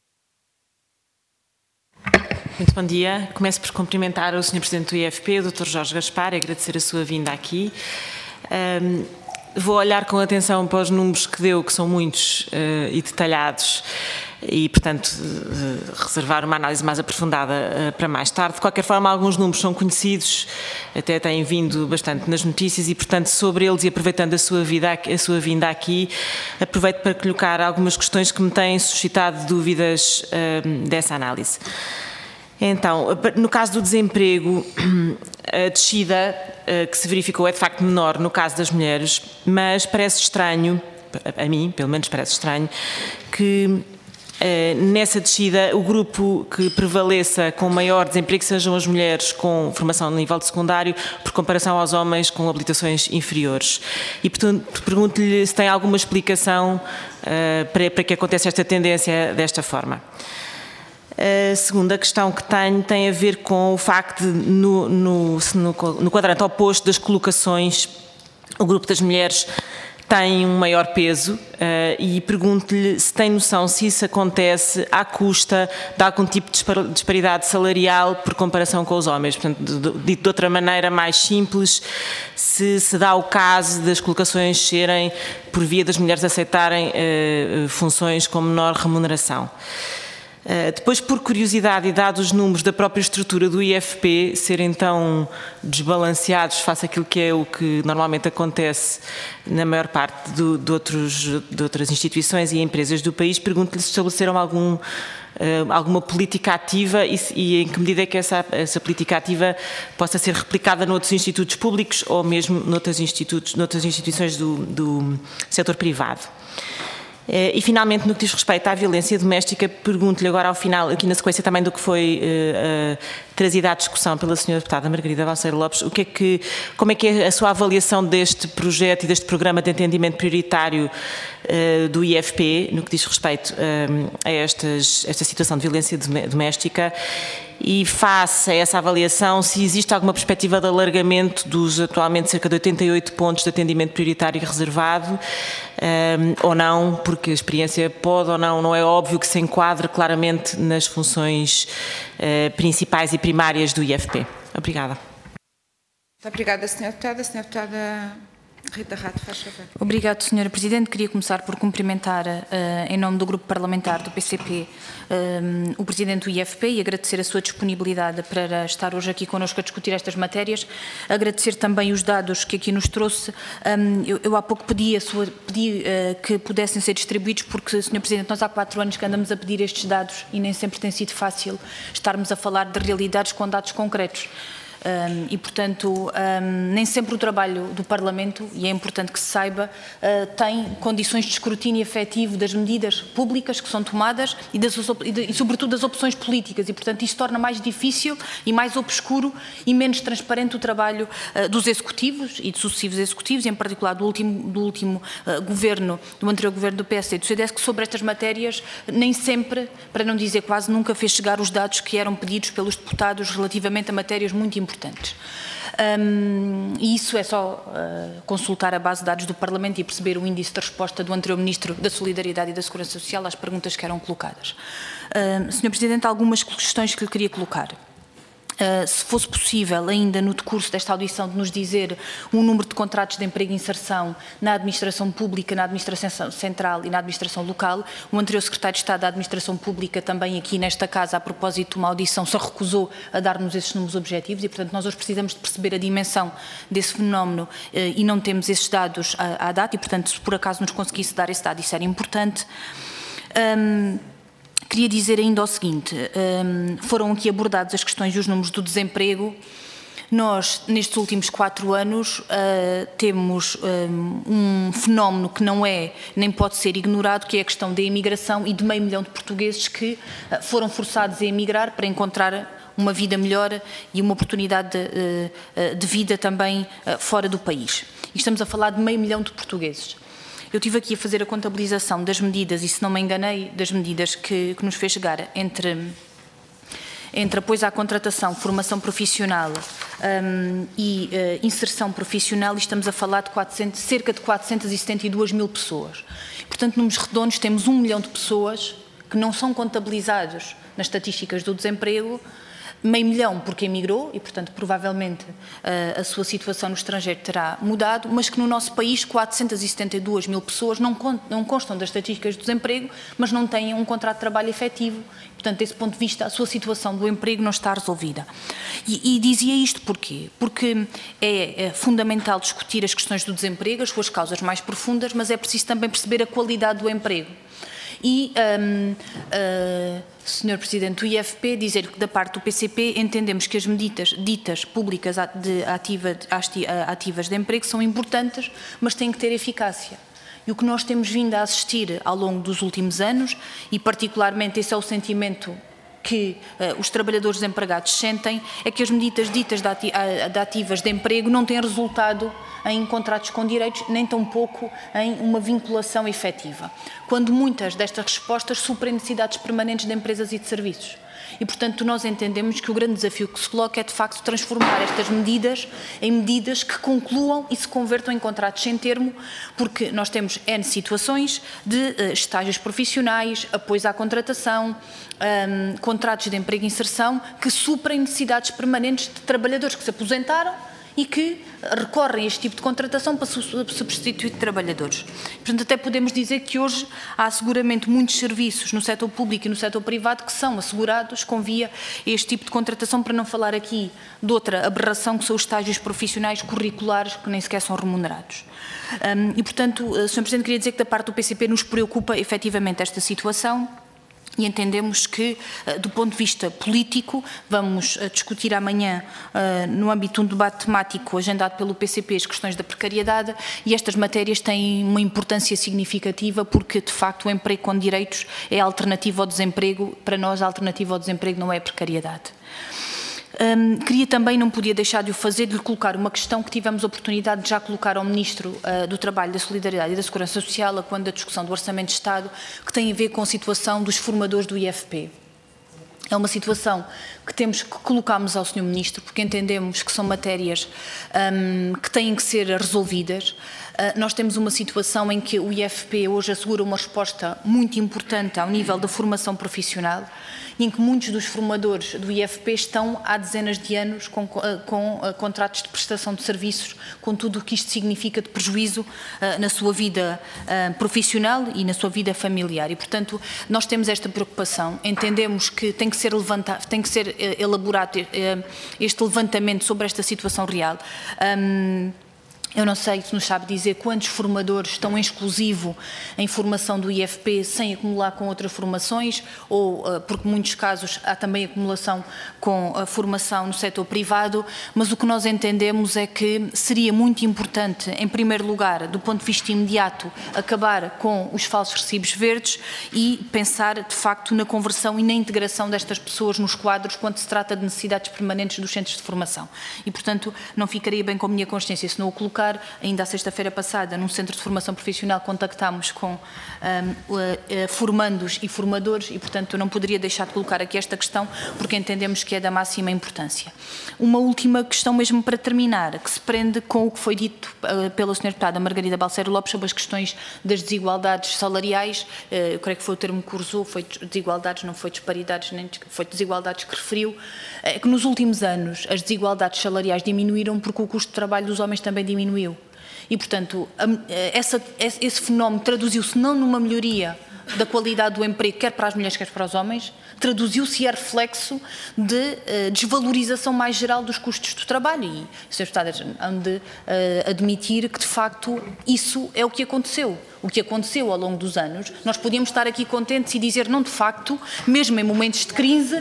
Muito bom dia. Começo por cumprimentar o senhor Presidente do I F P, o doutor Jorge Gaspar, e agradecer a sua vinda aqui. Um, vou olhar com atenção para os números que deu, que são muitos uh, e detalhados, e, portanto, uh, reservar uma análise mais aprofundada uh, para mais tarde. De qualquer forma, alguns números são conhecidos, até têm vindo bastante nas notícias, e, portanto, sobre eles, e aproveitando a sua, vida, a sua vinda aqui, aproveito para colocar algumas questões que me têm suscitado dúvidas uh, dessa análise. Então, no caso do desemprego, a descida que se verificou é de facto menor no caso das mulheres, mas parece estranho, a mim pelo menos parece estranho, que nessa descida o grupo que prevaleça com maior desemprego sejam as mulheres com formação no nível de secundário, por comparação aos homens com habilitações inferiores. E, portanto, pergunto-lhe se tem alguma explicação para, para que aconteça esta tendência desta forma. A segunda questão que tenho tem a ver com o facto de, no, no, no, no quadrante oposto das colocações, o grupo das mulheres tem um maior peso uh, e pergunto-lhe se tem noção se isso acontece à custa de algum tipo de disparidade salarial por comparação com os homens. Portanto, dito de outra maneira mais simples, se se dá o caso das colocações serem por via das mulheres aceitarem uh, funções com menor remuneração. Uh, depois, por curiosidade e dados os números da própria estrutura do I F P serem tão desbalanceados face àquilo que é o que normalmente acontece na maior parte do, de, outros, de outras instituições e empresas do país, pergunto-lhe se estabeleceram algum, uh, alguma política ativa e, e em que medida é que essa, essa política ativa possa ser replicada noutros institutos públicos ou mesmo noutras, institutos, noutras instituições do, do setor privado. E, finalmente, no que diz respeito à violência doméstica, pergunto-lhe agora ao final, aqui na sequência também do que foi uh, uh, trazida à discussão pela senhora Deputada Margarida Balseiro Lopes, o que é que, como é que é a sua avaliação deste projeto e deste programa de entendimento prioritário uh, do I F P, no que diz respeito uh, a estas, esta situação de violência doméstica, e face a essa avaliação, se existe alguma perspectiva de alargamento dos atualmente cerca de oitenta e oito pontos de atendimento prioritário e reservado, um, ou não, porque a experiência pode ou não, não é óbvio que se enquadre claramente nas funções uh, principais e primárias do I F P. Obrigada. Muito obrigada, senhora Deputada. Senhora Deputada Rita Rato, faz favor. Obrigado, senhora Presidente. Queria começar por cumprimentar, uh, em nome do Grupo Parlamentar do P C P, um, o Presidente do I F P e agradecer a sua disponibilidade para estar hoje aqui connosco a discutir estas matérias. Agradecer também os dados que aqui nos trouxe. Um, eu, eu há pouco pedi, a sua, pedi uh, que pudessem ser distribuídos, porque, senhor Presidente, nós há quatro anos que andamos a pedir estes dados e nem sempre tem sido fácil estarmos a falar de realidades com dados concretos. Um, e, portanto, um, nem sempre o trabalho do Parlamento, e é importante que se saiba, uh, tem condições de escrutínio efetivo das medidas públicas que são tomadas e, das, e, de, e, sobretudo, das opções políticas. E, portanto, isso torna mais difícil e mais obscuro e menos transparente o trabalho uh, dos executivos e de sucessivos executivos, e, em particular, do último, do último uh, governo, do anterior governo do P S D e do C D S, que sobre estas matérias nem sempre, para não dizer quase nunca, fez chegar os dados que eram pedidos pelos deputados relativamente a matérias muito importantes. importantes. Um, e isso é só uh, consultar a base de dados do Parlamento e perceber o índice de resposta do anterior Ministro da Solidariedade e da Segurança Social às perguntas que eram colocadas. Uh, senhor Presidente, há algumas questões que eu queria colocar. Uh, se fosse possível, ainda no decurso desta audição, de nos dizer um número de contratos de emprego e inserção na administração pública, na administração central e na administração local. O anterior secretário de Estado da Administração Pública, também aqui nesta casa, a propósito de uma audição, se recusou a dar-nos esses números objetivos e, portanto, nós hoje precisamos de perceber a dimensão desse fenómeno uh, e não temos esses dados à, à data e, portanto, se por acaso nos conseguisse dar esse dado, isso era importante. Um, Queria dizer ainda o seguinte, um, foram aqui abordadas as questões e os números do desemprego. Nós, nestes últimos quatro anos, uh, temos um, um fenómeno que não é, nem pode ser ignorado, que é a questão da imigração e de meio milhão de portugueses que uh, foram forçados a emigrar para encontrar uma vida melhor e uma oportunidade de, de vida também fora do país. E estamos a falar de meio milhão de portugueses. Eu estive aqui a fazer a contabilização das medidas, e se não me enganei, das medidas que, que nos fez chegar entre, entre apoio à contratação, formação profissional um, e uh, inserção profissional, e estamos a falar de quatrocentos, cerca de quatrocentas e setenta e duas mil pessoas. Portanto, números redondos, temos um milhão de pessoas que não são contabilizados nas estatísticas do desemprego, meio milhão porque emigrou e, portanto, provavelmente a sua situação no estrangeiro terá mudado, mas que no nosso país quatrocentas e setenta e duas mil pessoas não constam das estatísticas do desemprego, mas não têm um contrato de trabalho efetivo. Portanto, desse ponto de vista, a sua situação do emprego não está resolvida. E, e dizia isto porquê? Porque é, é fundamental discutir as questões do desemprego, as suas causas mais profundas, mas é preciso também perceber a qualidade do emprego. E, um, uh, senhor Presidente do I F P, dizer que da parte do P C P entendemos que as medidas ditas públicas de ativa, ativas de emprego são importantes, mas têm que ter eficácia. E o que nós temos vindo a assistir ao longo dos últimos anos, e particularmente esse é o sentimento que uh, os trabalhadores desempregados sentem, é que as medidas ditas de, ati de ativas de emprego não têm resultado em contratos com direitos, nem tampouco em uma vinculação efetiva, quando muitas destas respostas suprem necessidades permanentes de empresas e de serviços. E, portanto, nós entendemos que o grande desafio que se coloca é, de facto, transformar estas medidas em medidas que concluam e se convertam em contratos sem termo, porque nós temos N situações de uh, estágios profissionais, apoios à contratação, um, contratos de emprego e inserção, que suprem necessidades permanentes de trabalhadores que se aposentaram e que recorrem a este tipo de contratação para substituir trabalhadores. Portanto, até podemos dizer que hoje há seguramente muitos serviços no setor público e no setor privado que são assegurados com via este tipo de contratação, para não falar aqui de outra aberração que são os estágios profissionais curriculares que nem sequer são remunerados. Um, e, portanto, senhor Presidente, queria dizer que da parte do P C P nos preocupa efetivamente esta situação. E entendemos que, do ponto de vista político, vamos discutir amanhã, no âmbito de um debate temático agendado pelo P C P, as questões da precariedade, e estas matérias têm uma importância significativa porque, de facto, o emprego com direitos é a alternativa ao desemprego. Para nós, a alternativa ao desemprego não é a precariedade. Um, queria também, não podia deixar de o fazer, de lhe colocar uma questão que tivemos a oportunidade de já colocar ao Ministro uh, do Trabalho, da Solidariedade e da Segurança Social, quando da discussão do Orçamento de Estado, que tem a ver com a situação dos formadores do I F P. É uma situação que temos que colocarmos ao senhor Ministro, porque entendemos que são matérias um, que têm que ser resolvidas. Uh, nós temos uma situação em que o I F P hoje assegura uma resposta muito importante ao nível da formação profissional, e em que muitos dos formadores do I F P estão há dezenas de anos com, com uh, contratos de prestação de serviços, com tudo o que isto significa de prejuízo uh, na sua vida uh, profissional e na sua vida familiar. E, portanto, nós temos esta preocupação, entendemos que tem que ser, levantado, tem que ser uh, elaborado uh, este levantamento sobre esta situação real. Um, Eu não sei se nos sabe dizer quantos formadores estão em exclusivo em formação do I F P sem acumular com outras formações, ou porque em muitos casos há também acumulação com a formação no setor privado, mas o que nós entendemos é que seria muito importante, em primeiro lugar, do ponto de vista imediato, acabar com os falsos recibos verdes e pensar, de facto, na conversão e na integração destas pessoas nos quadros quando se trata de necessidades permanentes dos centros de formação. E, portanto, não ficaria bem com a minha consciência se não o colocar. Ainda a sexta-feira passada, num centro de formação profissional, contactámos com um, uh, uh, formandos e formadores e, portanto, não poderia deixar de colocar aqui esta questão, porque entendemos que é da máxima importância. Uma última questão mesmo para terminar, que se prende com o que foi dito uh, pela senhora deputada Margarida Balseiro Lopes sobre as questões das desigualdades salariais. Uh, eu creio que foi o termo que usou, foi desigualdades, não foi disparidades, nem foi desigualdades que referiu. É que nos últimos anos as desigualdades salariais diminuíram porque o custo de trabalho dos homens também diminuiu. E, portanto, essa, esse fenómeno traduziu-se não numa melhoria da qualidade do emprego, quer para as mulheres, quer para os homens, traduziu-se e é reflexo de uh, desvalorização mais geral dos custos do trabalho. E os senhores deputados hão de uh, admitir que, de facto, isso é o que aconteceu. O que aconteceu ao longo dos anos, nós podíamos estar aqui contentes e dizer, não, de facto, mesmo em momentos de crise,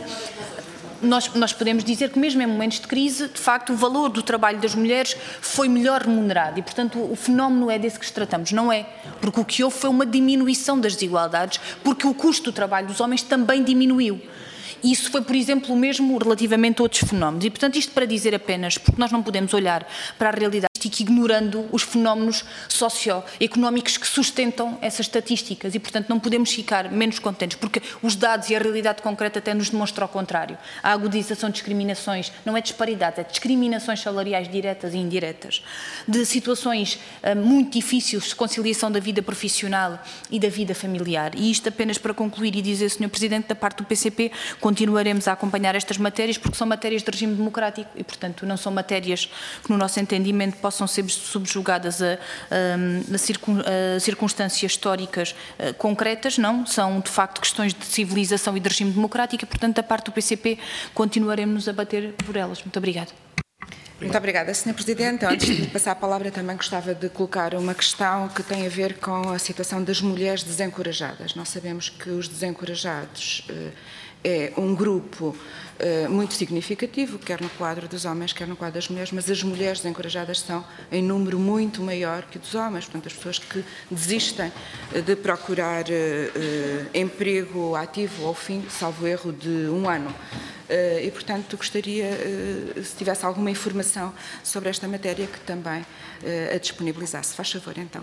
Nós, nós podemos dizer que mesmo em momentos de crise, de facto, o valor do trabalho das mulheres foi melhor remunerado e, portanto, o fenómeno é desse que tratamos. Não é, porque o que houve foi uma diminuição das desigualdades, porque o custo do trabalho dos homens também diminuiu. E isso foi, por exemplo, o mesmo relativamente a outros fenómenos. E, portanto, isto para dizer apenas, porque nós não podemos olhar para a realidade ignorando os fenómenos socioeconómicos que sustentam essas estatísticas e, portanto, não podemos ficar menos contentes, porque os dados e a realidade concreta até nos demonstram o contrário. A agudização de discriminações não é disparidade, é discriminações salariais diretas e indiretas, de situações uh, muito difíceis de conciliação da vida profissional e da vida familiar. E isto apenas para concluir e dizer, senhor Presidente, da parte do P C P, continuaremos a acompanhar estas matérias, porque são matérias de regime democrático e, portanto, não são matérias que, no nosso entendimento, possam ser subjugadas a, a, a, circun, a circunstâncias históricas a, concretas, não, são de facto questões de civilização e de regime democrático e, portanto, da parte do P C P continuaremos a bater por elas. Muito obrigada. Muito obrigada, senhor Presidente. Antes de passar a palavra, também gostava de colocar uma questão que tem a ver com a situação das mulheres desencorajadas. Nós sabemos que os desencorajados é um grupo Uh, muito significativo, quer no quadro dos homens, quer no quadro das mulheres, mas as mulheres desencorajadas são em número muito maior que dos homens, portanto, as pessoas que desistem de procurar uh, uh, emprego ativo ao fim, salvo erro, de um ano. Uh, e, portanto, gostaria, uh, se tivesse alguma informação sobre esta matéria, que também uh, a disponibilizasse. Faz favor, então.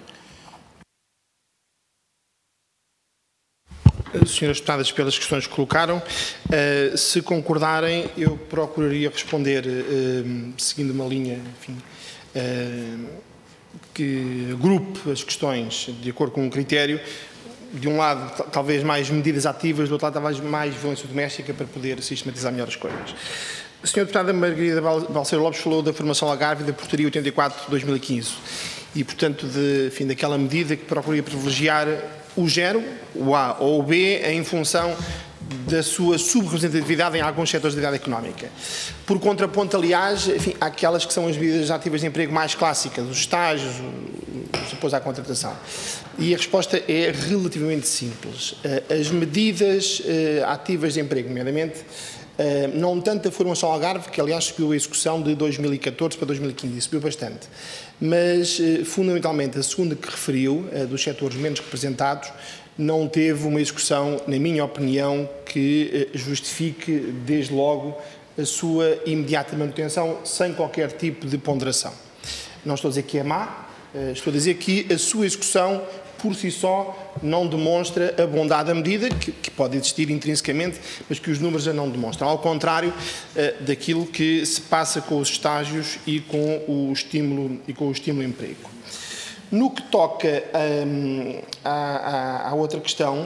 Senhoras deputadas, pelas questões que colocaram, uh, se concordarem, eu procuraria responder uh, seguindo uma linha, enfim, uh, que agrupe as questões de acordo com um critério, de um lado talvez mais medidas ativas, do outro lado talvez mais violência doméstica, para poder sistematizar melhor as coisas. A senhora deputada Margarida Balseiro Lopes falou da formação Algarve e da portaria oitenta e quatro de dois mil e quinze e, portanto, de, enfim, daquela medida que procuraria privilegiar o género, o A ou o B, em função da sua subrepresentatividade em alguns setores da atividade económica. Por contraponto, aliás, enfim, aquelas que são as medidas ativas de emprego mais clássicas, os estágios, os apoios à contratação. E a resposta é relativamente simples. As medidas ativas de emprego, nomeadamente, não tanto a formação Algarve, que aliás subiu a execução de dois mil e catorze para dois mil e quinze, subiu bastante, mas fundamentalmente a segunda que referiu, a dos setores menos representados, não teve uma execução, na minha opinião, que justifique desde logo a sua imediata manutenção sem qualquer tipo de ponderação. Não estou a dizer que é má, estou a dizer que a sua execução por si só não demonstra a bondade da medida, que, que pode existir intrinsecamente, mas que os números já não demonstram. Ao contrário uh, daquilo que se passa com os estágios e com o estímulo, e com o estímulo emprego. No que toca um, à, à, à outra questão,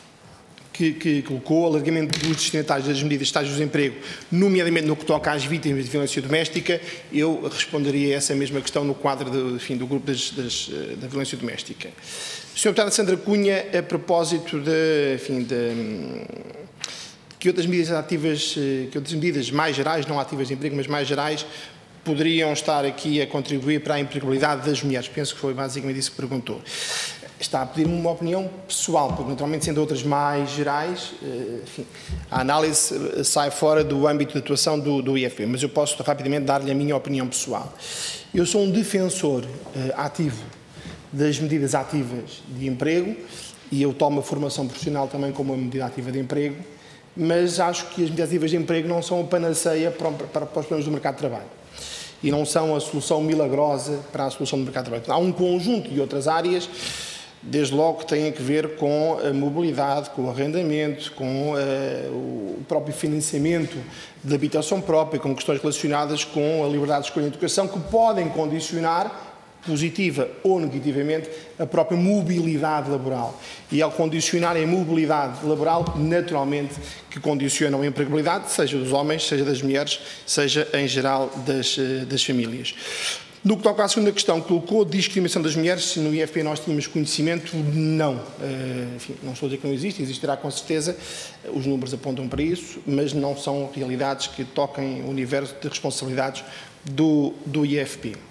que, que colocou, alargamento dos destinatários das medidas de estágios de emprego, nomeadamente no que toca às vítimas de violência doméstica, eu responderia a essa mesma questão no quadro do, enfim, do grupo das, das, da violência doméstica. senhora deputada Sandra Cunha, a propósito de, enfim, de, que outras medidas ativas, que outras medidas mais gerais, não ativas de emprego, mas mais gerais, poderiam estar aqui a contribuir para a empregabilidade das mulheres. Penso que foi basicamente isso que perguntou. Está a pedir-me uma opinião pessoal, porque naturalmente sendo outras mais gerais, enfim, a análise sai fora do âmbito de atuação do, do I F P, mas eu posso rapidamente dar-lhe a minha opinião pessoal. Eu sou um defensor uh, ativo das medidas ativas de emprego e eu tomo a formação profissional também como uma medida ativa de emprego, mas acho que as medidas ativas de emprego não são a panaceia para, para, para os problemas do mercado de trabalho e não são a solução milagrosa para a solução do mercado de trabalho. Há um conjunto de outras áreas, desde logo que têm a ver com a mobilidade, com o arrendamento, com uh, o próprio financiamento de habitação própria, com questões relacionadas com a liberdade de escolha de educação, que podem condicionar, positiva ou negativamente, a própria mobilidade laboral. E ao condicionarem a mobilidade laboral, naturalmente que condicionam a empregabilidade, seja dos homens, seja das mulheres, seja em geral das, das famílias. No que toca à segunda questão, colocou discriminação das mulheres, se no I F P nós tínhamos conhecimento, não. Uh, enfim, não estou a dizer que não existe, existirá com certeza, os números apontam para isso, mas não são realidades que toquem o universo de responsabilidades do, do I F P.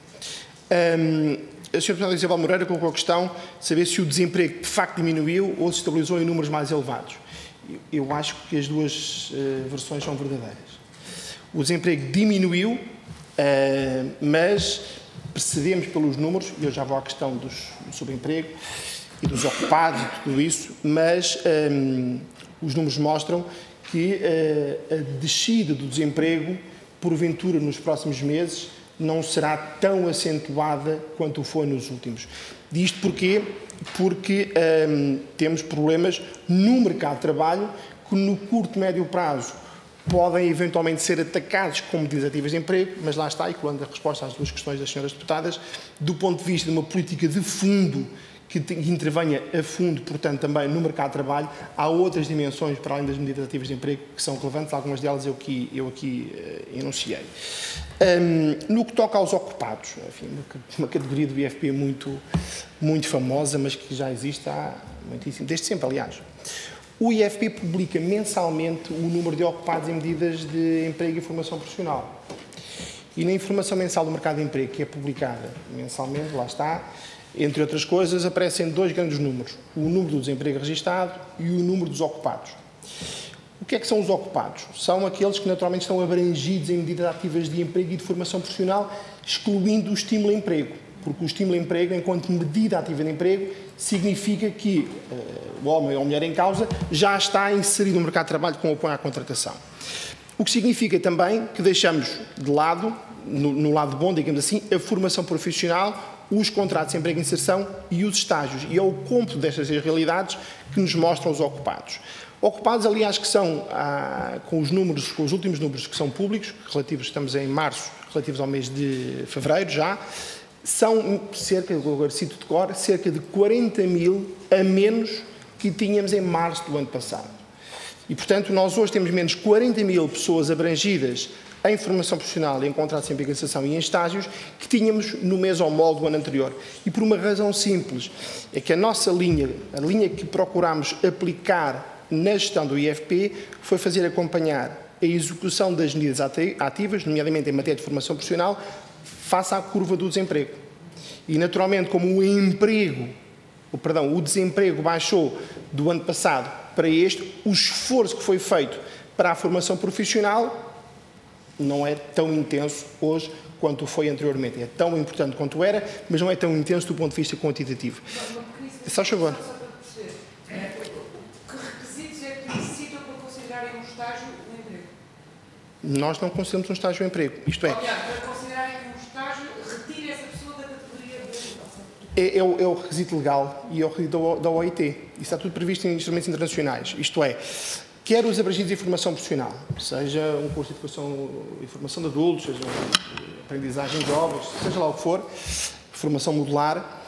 Um, a senhora deputada Isabel Moreira colocou a questão de saber se o desemprego de facto diminuiu ou se estabilizou em números mais elevados. Eu, eu acho que as duas uh, versões são verdadeiras. O desemprego diminuiu, uh, mas percebemos pelos números, e eu já vou à questão dos, do subemprego e dos ocupados e tudo isso, mas um, os números mostram que uh, a descida do desemprego, porventura nos próximos meses, não será tão acentuada quanto foi nos últimos. Isto porquê? Porque um, temos problemas no mercado de trabalho que no curto e médio prazo podem eventualmente ser atacados como medidas ativas de emprego, mas lá está, e colando a resposta às duas questões das senhoras deputadas, do ponto de vista de uma política de fundo que intervenha a fundo, portanto, também no mercado de trabalho, há outras dimensões para além das medidas ativas de emprego que são relevantes, algumas delas eu aqui, eu aqui uh, enunciei. Um, no que toca aos ocupados, enfim, uma categoria do I F P muito, muito famosa, mas que já existe há muitíssimo, desde sempre, aliás. O I F P publica mensalmente o número de ocupados em medidas de emprego e formação profissional. E na informação mensal do mercado de emprego, que é publicada mensalmente, lá está, entre outras coisas, aparecem dois grandes números, o número do desemprego registado e o número dos ocupados. O que é que são os ocupados? São aqueles que naturalmente estão abrangidos em medidas ativas de emprego e de formação profissional, excluindo o estímulo a emprego, porque o estímulo a emprego, enquanto medida ativa de emprego, significa que uh, o homem ou a mulher em causa já está inserido no mercado de trabalho com apoio à contratação. O que significa também que deixamos de lado, no, no lado bom, digamos assim, a formação profissional, os contratos de emprego e inserção e os estágios. E é o cômputo destas realidades que nos mostram os ocupados. Ocupados, aliás, que são, ah, com os números, com os últimos números que são públicos, relativos, estamos em março, relativos ao mês de fevereiro já, são cerca, agora cito de cor, cerca de quarenta mil a menos que tínhamos em março do ano passado. E, portanto, nós hoje temos menos quarenta mil pessoas abrangidas em formação profissional, em contratos de emprego e inserção e em estágios, que tínhamos no mês homólogo do ano anterior. E por uma razão simples, é que a nossa linha, a linha que procurámos aplicar na gestão do I F P, foi fazer acompanhar a execução das medidas ativas, nomeadamente em matéria de formação profissional, face à curva do desemprego. E, naturalmente, como o emprego, o, perdão, o desemprego baixou do ano passado para este, o esforço que foi feito para a formação profissional não é tão intenso hoje quanto foi anteriormente. É tão importante quanto era, mas não é tão intenso do ponto de vista quantitativo. Só favor. Que requisitos é que necessitam para considerarem um estágio um emprego? Nós não consideramos um estágio um emprego. Isto é... Aliás, para considerarem um estágio, retire essa pessoa da categoria de... É, é, o, é o requisito legal e é o requisito da O I T. Isso está tudo previsto em instrumentos internacionais. Isto é... Quer os abrangidos em formação profissional, seja um curso de educação e formação de adultos, seja uma aprendizagem de jovens, seja lá o que for, formação modular,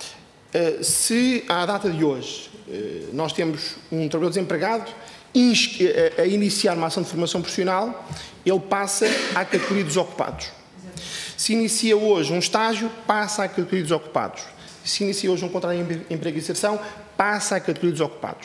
se à data de hoje nós temos um trabalhador desempregado a iniciar uma ação de formação profissional, ele passa à categoria dos ocupados. Se inicia hoje um estágio, passa à categoria dos ocupados. Se inicia hoje um contrato de emprego e inserção, passa à categoria dos ocupados.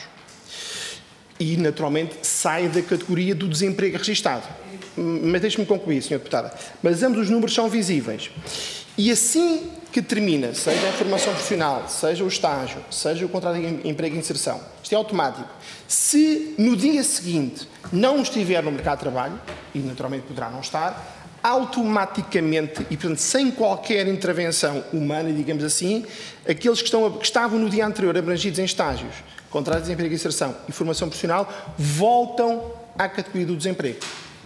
E, naturalmente, sai da categoria do desemprego registado. Mas deixe-me concluir, senhora Deputada. Mas ambos os números são visíveis. E assim que termina, seja a formação profissional, seja o estágio, seja o contrato de emprego e inserção, isto é automático. Se no dia seguinte não estiver no mercado de trabalho, e naturalmente poderá não estar, automaticamente, e portanto sem qualquer intervenção humana, digamos assim, aqueles que, estão, que estavam no dia anterior abrangidos em estágios, contratos de emprego e inserção e formação profissional, voltam à categoria do desemprego.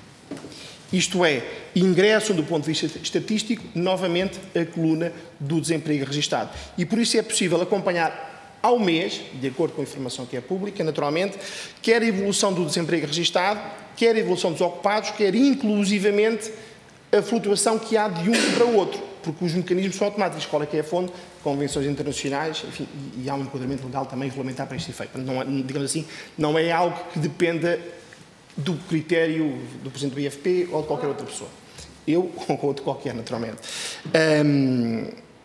Isto é, ingressam do ponto de vista estatístico, novamente, a coluna do desemprego registado. E por isso é possível acompanhar ao mês, de acordo com a informação que é pública, naturalmente, quer a evolução do desemprego registado, quer a evolução dos ocupados, quer inclusivamente a flutuação que há de um para o outro, porque os mecanismos são automáticos. Qual é que é a fonte? Convenções internacionais, enfim, e, e há um enquadramento legal também regulamentar para este efeito. Não, digamos assim, não é algo que dependa do critério do Presidente do I F P ou de qualquer outra pessoa. Eu ou de qualquer, naturalmente. Um,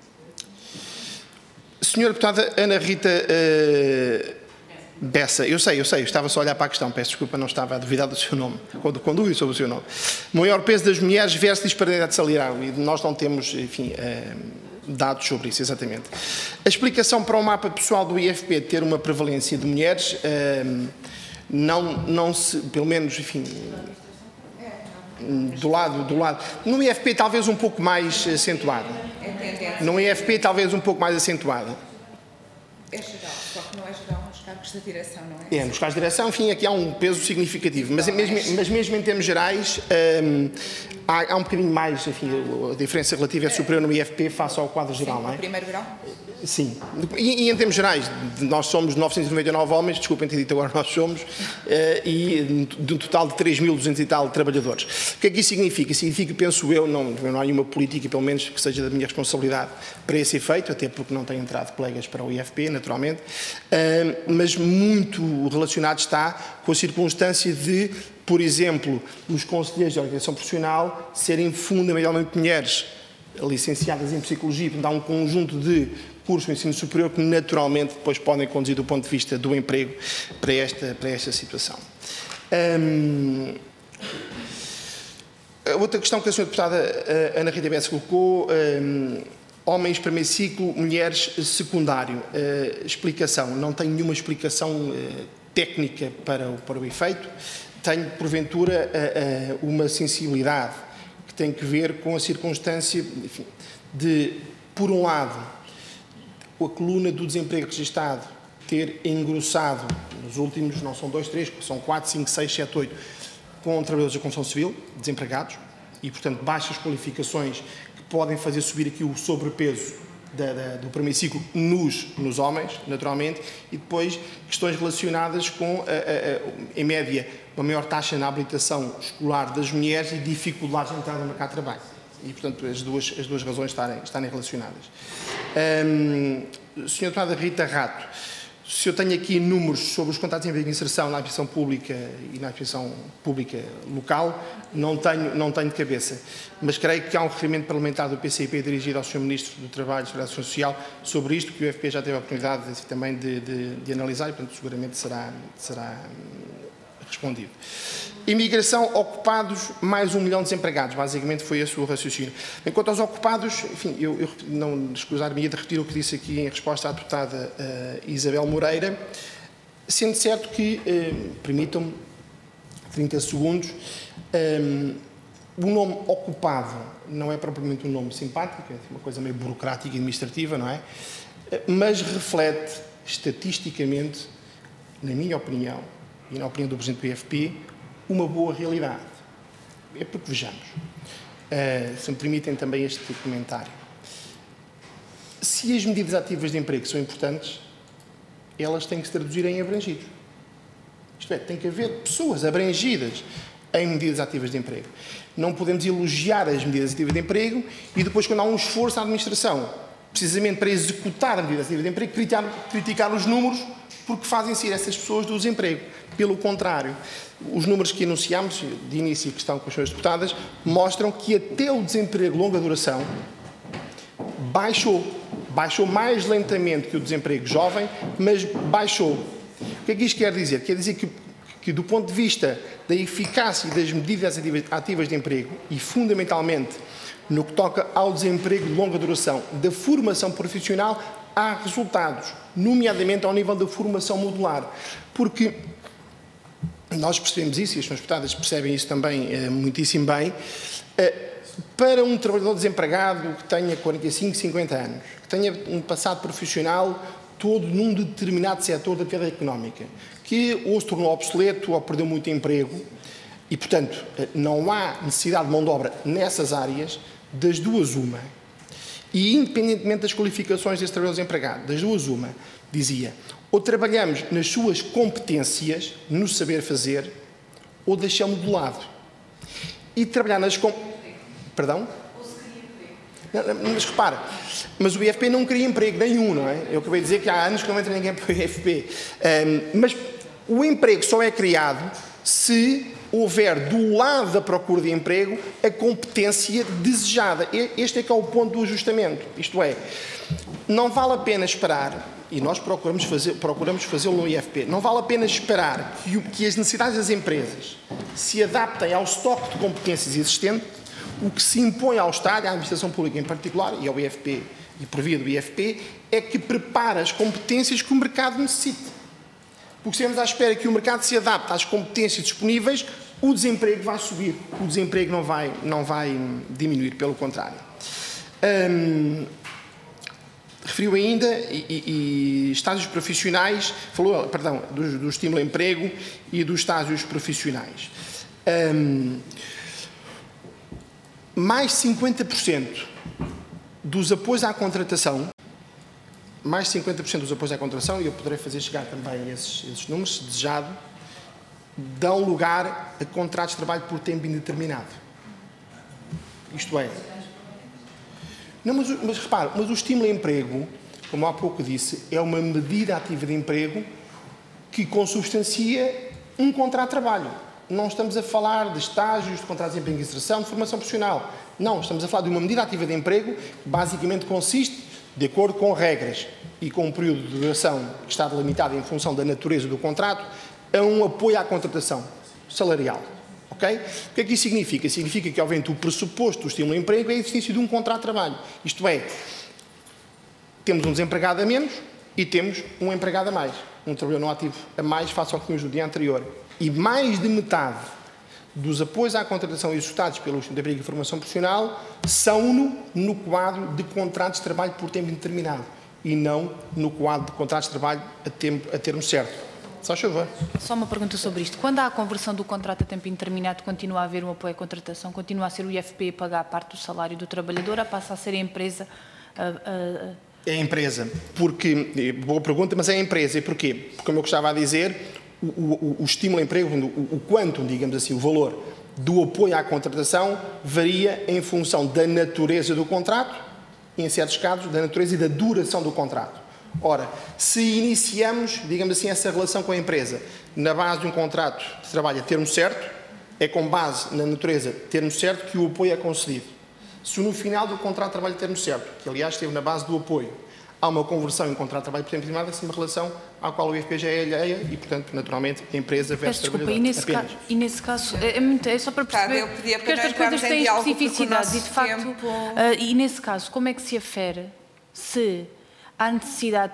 senhora Deputada Ana Rita uh, Bessa, eu sei, eu sei, eu estava só a olhar para a questão, peço desculpa, não estava a duvidar do seu nome, quando, quando dúvida sobre o seu nome. Maior peso das mulheres versus disparidade salarial, e nós não temos, enfim, uh, dados sobre isso, exatamente. A explicação para o mapa pessoal do I F P ter uma prevalência de mulheres, uh, não, não se, pelo menos, enfim, do lado, do lado, no I F P talvez um pouco mais acentuada. No I F P talvez um pouco mais acentuada. É geral, só que não é geral nos cargos de direção, não é? É, nos cargos de direção, enfim, aqui há um peso significativo, mas mesmo, mas mesmo em termos gerais, hum, há, há um bocadinho mais, enfim, a diferença relativa é superior no I F P face ao quadro geral, não é? No primeiro grau? Sim, e, e em termos gerais, nós somos novecentos e noventa e nove homens, desculpem ter dito agora nós somos, uh, e de um total de três mil duzentos e tal trabalhadores. O que é que isso significa? Significa, penso eu, não, não há nenhuma política, pelo menos, que seja da minha responsabilidade para esse efeito, até porque não tenho entrado colegas para o I F P, naturalmente, uh, mas muito relacionado está com a circunstância de, por exemplo, os conselheiros de organização profissional serem fundamentalmente mulheres licenciadas em Psicologia, portanto há um conjunto de cursos de ensino superior que naturalmente depois podem conduzir do ponto de vista do emprego para esta, para esta situação. Hum, outra questão que a senhora deputada Ana Rita Bessa colocou, hum, homens primeiro ciclo, mulheres secundário. Uh, explicação, não tenho nenhuma explicação uh, técnica para o, para o efeito, tenho porventura uh, uh, uma sensibilidade que tem que ver com a circunstância, enfim, de, por um lado, a coluna do desemprego registado ter engrossado nos últimos, não são dois, três, são quatro, cinco, seis, sete, oito, com trabalhadores da construção civil, desempregados, e, portanto, baixas qualificações que podem fazer subir aqui o sobrepeso da, da, do primeiro ciclo nos, nos homens, naturalmente, e depois questões relacionadas com, a, a, a, em média, uma maior taxa na habilitação escolar das mulheres e dificuldades de entrada no mercado de trabalho. E, portanto, as duas, as duas razões estarem, estarem relacionadas. Hum, senhora Deputada Rita Rato, se eu tenho aqui números sobre os contratos de inserção na administração pública e na administração pública local, não tenho, não tenho de cabeça, mas creio que há um requerimento parlamentar do P C I P dirigido ao senhor Ministro do Trabalho e Seguridade Social sobre isto, que o U F P já teve a oportunidade de, também de, de, de analisar e, portanto, seguramente será, será respondido. Imigração, ocupados, mais um milhão de desempregados. Basicamente foi esse o raciocínio. Enquanto aos ocupados, enfim, eu, eu não escusar-me de repetir o que disse aqui em resposta à deputada uh, Isabel Moreira, sendo certo que, uh, permitam-me, trinta segundos, um, o nome ocupado não é propriamente um nome simpático, é uma coisa meio burocrática e administrativa, não é? Mas reflete estatisticamente, na minha opinião, e na opinião do Presidente do I F P, uma boa realidade. É porque, vejamos, uh, se me permitem também este comentário, se as medidas ativas de emprego são importantes, elas têm que se traduzir em abrangidos. Isto é, tem que haver pessoas abrangidas em medidas ativas de emprego. Não podemos elogiar as medidas ativas de emprego e depois, quando há um esforço na administração, precisamente para executar as medidas ativas de emprego, criticar, criticar os números porque fazem sair essas pessoas do desemprego. Pelo contrário, os números que anunciámos, de início que estão com as senhoras deputadas, mostram que até o desemprego de longa duração baixou. Baixou mais lentamente que o desemprego jovem, mas baixou. O que é que isto quer dizer? Quer dizer que, que do ponto de vista da eficácia das medidas ativas de emprego e, fundamentalmente, no que toca ao desemprego de longa duração, da formação profissional, há resultados, nomeadamente ao nível da formação modular. Porque nós percebemos isso, e as senhoras deputadas percebem isso também eh, muitíssimo bem, eh, para um trabalhador desempregado que tenha quarenta e cinco, cinquenta anos, que tenha um passado profissional todo num determinado setor da atividade económica, que ou se tornou obsoleto ou perdeu muito emprego, e, portanto, eh, não há necessidade de mão de obra nessas áreas, das duas uma. E, independentemente das qualificações desse trabalhador desempregado, das duas uma, dizia, ou trabalhamos nas suas competências, no saber fazer, ou deixamos de lado. E trabalhar nas competências... Perdão? Não, não, mas repara, mas o I F P não cria emprego nenhum, não é? Eu acabei de dizer que há anos que não entra ninguém para o I F P. Um, mas o emprego só é criado se houver do lado da procura de emprego a competência desejada. Este é que é o ponto do ajustamento. Isto é, não vale a pena esperar, e nós procuramos, fazer, procuramos fazê-lo no I F P, não vale a pena esperar que, que as necessidades das empresas se adaptem ao estoque de competências existente. O que se impõe ao Estado, à administração pública em particular, e ao I F P, e por via do I F P, é que prepare as competências que o mercado necessita. Porque se estamos à espera que o mercado se adapte às competências disponíveis, o desemprego vai subir, o desemprego não vai, não vai diminuir, pelo contrário. Hum, referiu ainda e, e, e estágios profissionais, falou, perdão, do, do estímulo ao emprego e dos estágios profissionais. Um, mais de cinquenta por cento dos apoios à contratação, mais de cinquenta por cento dos apoios à contratação, e eu poderei fazer chegar também esses, esses números, se desejado, dão lugar a contratos de trabalho por tempo indeterminado. Isto é... Não, mas, mas repare, mas o estímulo ao emprego, como há pouco disse, é uma medida ativa de emprego que consubstancia um contrato de trabalho. Não estamos a falar de estágios, de contratos de emprego e inserção, de formação profissional. Não, estamos a falar de uma medida ativa de emprego que basicamente consiste, de acordo com regras e com um período de duração que está delimitado em função da natureza do contrato, a um apoio à contratação salarial. Okay? O que é que isso significa? Significa que, obviamente, o pressuposto do estímulo ao emprego é a existência de um contrato de trabalho. Isto é, temos um desempregado a menos e temos um empregado a mais. Um trabalhador não ativo a mais face ao que tínhamos no dia anterior. E mais de metade dos apoios à contratação executados pelo Instituto de Emprego e Formação Profissional são no, no quadro de contratos de trabalho por tempo indeterminado e não no quadro de contratos de trabalho a, tempo, a termo certo. Só favor. Só uma pergunta sobre isto. Quando há a conversão do contrato a tempo indeterminado, continua a haver um apoio à contratação, continua a ser o I F P a pagar a parte do salário do trabalhador, ou passa a ser a empresa a... a, a... É a empresa, porque, boa pergunta, mas é a empresa. E porquê? Porque, como eu gostava de dizer, o, o, o estímulo ao emprego, o, o quanto, digamos assim, o valor do apoio à contratação varia em função da natureza do contrato e, em certos casos, da natureza e da duração do contrato. Ora, se iniciamos, digamos assim, essa relação com a empresa na base de um contrato de trabalho a termo certo, é com base na natureza termo certo que o apoio é concedido. Se no final do contrato de trabalho a termo certo, que aliás esteve na base do apoio, há uma conversão em contrato de trabalho por tempo indeterminado, essa é uma relação à qual o I F P já é alheia e, portanto, naturalmente, a empresa versus Desculpa, trabalhador. E nesse, caso, e nesse caso, é, muito, é só para perceber eu pedia que para estas nós coisas entrarmos em têm diálogo, especificidades porque o e, de facto, tempo- uh, e nesse caso, como é que se afere se há necessidade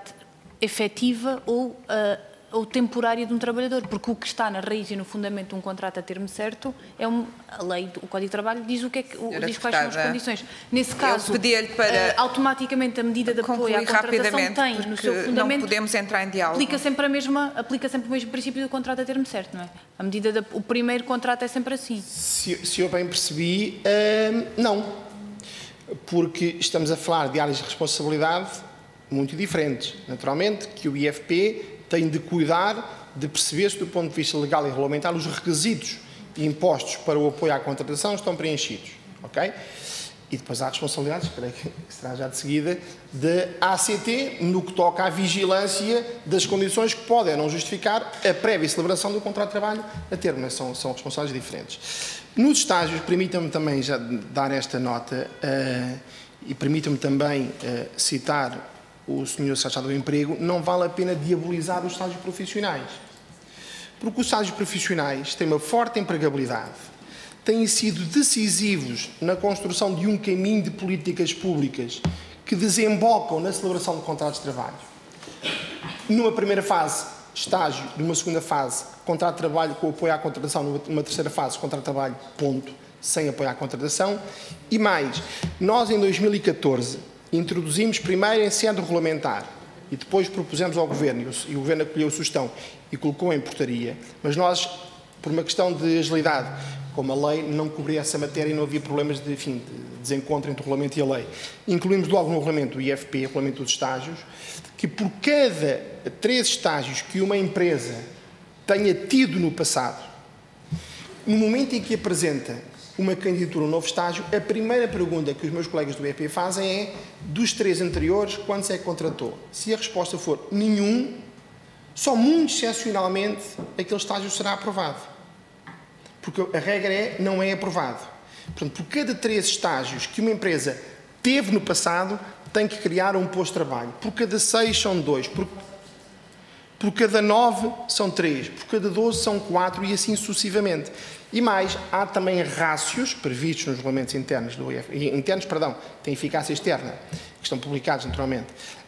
efetiva ou, uh, ou temporária de um trabalhador? Porque o que está na raiz e no fundamento de um contrato a termo certo é um, a lei, o Código de Trabalho diz, o que é que, o, diz quais são as condições. Nesse caso, pedia-lhe para uh, automaticamente a medida de apoio à contratação tem no seu fundamento... não podemos entrar em diálogo. Aplica sempre, a mesma, aplica sempre o mesmo princípio do contrato a termo certo, não é? A medida de, o primeiro contrato é sempre assim. Se, se eu bem percebi, uh, não. Porque estamos a falar de áreas de responsabilidade muito diferentes. Naturalmente que o I F P tem de cuidar de perceber-se do ponto de vista legal e regulamentar os requisitos impostos para o apoio à contratação estão preenchidos. Ok? E depois há responsabilidades, creio que será já de seguida, da A C T no que toca à vigilância das condições que podem não justificar a prévia celebração do contrato de trabalho a termo, né? são, são responsabilidades diferentes. Nos estágios, permitam-me também já dar esta nota uh, e permitam-me também uh, citar o senhor Secretário do Emprego, não vale a pena diabolizar os estágios profissionais. Porque os estágios profissionais têm uma forte empregabilidade, têm sido decisivos na construção de um caminho de políticas públicas que desembocam na celebração de contratos de trabalho. Numa primeira fase, estágio, numa segunda fase, contrato de trabalho com apoio à contratação, numa terceira fase, contrato de trabalho, ponto, sem apoio à contratação. E mais, nós em dois mil e catorze introduzimos primeiro em sede regulamentar e depois propusemos ao Governo, e o Governo acolheu a sugestão e colocou em portaria, mas nós, por uma questão de agilidade, como a lei não cobria essa matéria e não havia problemas de, enfim, de desencontro entre o regulamento e a lei, incluímos logo no regulamento do I F P, o regulamento dos estágios, que por cada três estágios que uma empresa tenha tido no passado, no momento em que apresenta uma candidatura a um novo estágio, a primeira pergunta que os meus colegas do I F P fazem é, dos três anteriores, quantos é que contratou? Se a resposta for nenhum, só muito excepcionalmente aquele estágio será aprovado. Porque a regra é, não é aprovado. Portanto, por cada três estágios que uma empresa teve no passado, tem que criar um posto de trabalho. Por cada seis são dois. Por, por cada nove são três. Por cada doze são quatro e assim sucessivamente. E mais, há também rácios previstos nos regulamentos internos do I F P, internos, perdão, têm eficácia externa, que estão publicados naturalmente,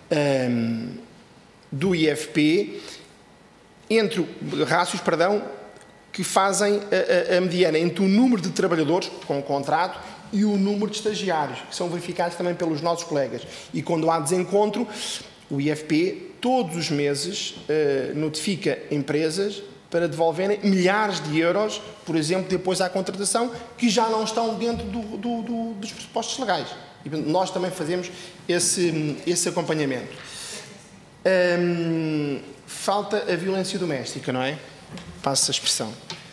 um, do I F P, entre rácios, perdão, que fazem a, a, a mediana entre o número de trabalhadores com o contrato e o número de estagiários, que são verificados também pelos nossos colegas. E quando há desencontro, o I F P, todos os meses, eh, notifica empresas para devolverem milhares de euros, por exemplo, depois à contratação, que já não estão dentro do, do, do, dos pressupostos legais. E nós também fazemos esse, esse acompanhamento. Hum, falta a violência doméstica, não é? Passo a expressão.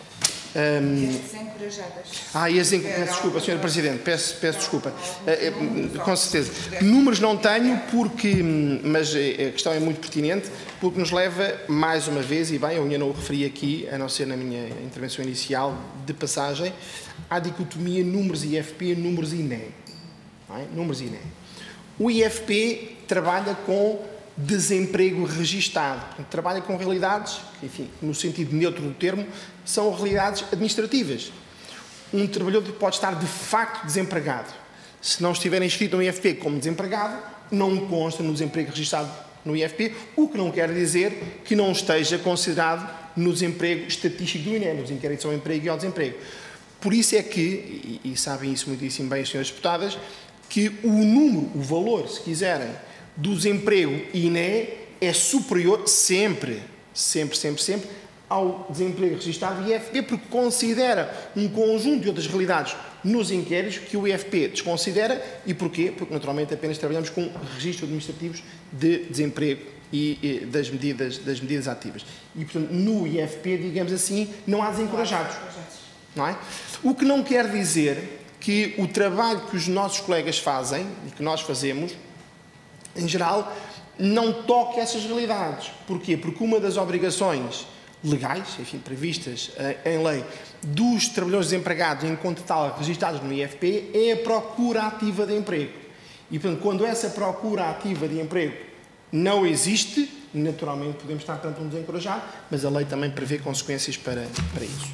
Um, e as desencorajadas. Ah, e as desencorajadas. Peço desculpa, senhora Presidente, peço, peço desculpa. Uh, uh, com certeza. Números não tenho, porque, mas a questão é muito pertinente, porque nos leva, mais uma vez, e bem, eu ainda não o referi aqui, a não ser na minha intervenção inicial de passagem, à dicotomia números I F P, números I N E. Não é? Números I N E. O I F P trabalha com desemprego registado. Portanto, trabalha com realidades, enfim, no sentido neutro do termo, são realidades administrativas. Um trabalhador pode estar de facto desempregado. Se não estiver inscrito no I F P como desempregado, não consta no desemprego registado no I F P, o que não quer dizer que não esteja considerado no desemprego estatístico do I N E, nos inquéritos ao emprego e ao desemprego. Por isso é que, e, e sabem isso muitíssimo bem as senhoras deputadas, que o número, o valor, se quiserem, do desemprego I N E é superior sempre, sempre, sempre, sempre, ao desemprego registado I F P, porque considera um conjunto de outras realidades nos inquéritos que o I F P desconsidera. E porquê? Porque, naturalmente, apenas trabalhamos com registros administrativos de desemprego e, e das, medidas, das medidas ativas. E, portanto, no I F P, digamos assim, não há desencorajados. Não é? O que não quer dizer que o trabalho que os nossos colegas fazem e que nós fazemos, em geral, não toque essas realidades. Porquê? Porque uma das obrigações legais, enfim, previstas em lei, dos trabalhadores desempregados enquanto tal registados no I F P é a procura ativa de emprego. E, portanto, quando essa procura ativa de emprego não existe, naturalmente podemos estar perante um desencorajado, mas a lei também prevê consequências para, para isso.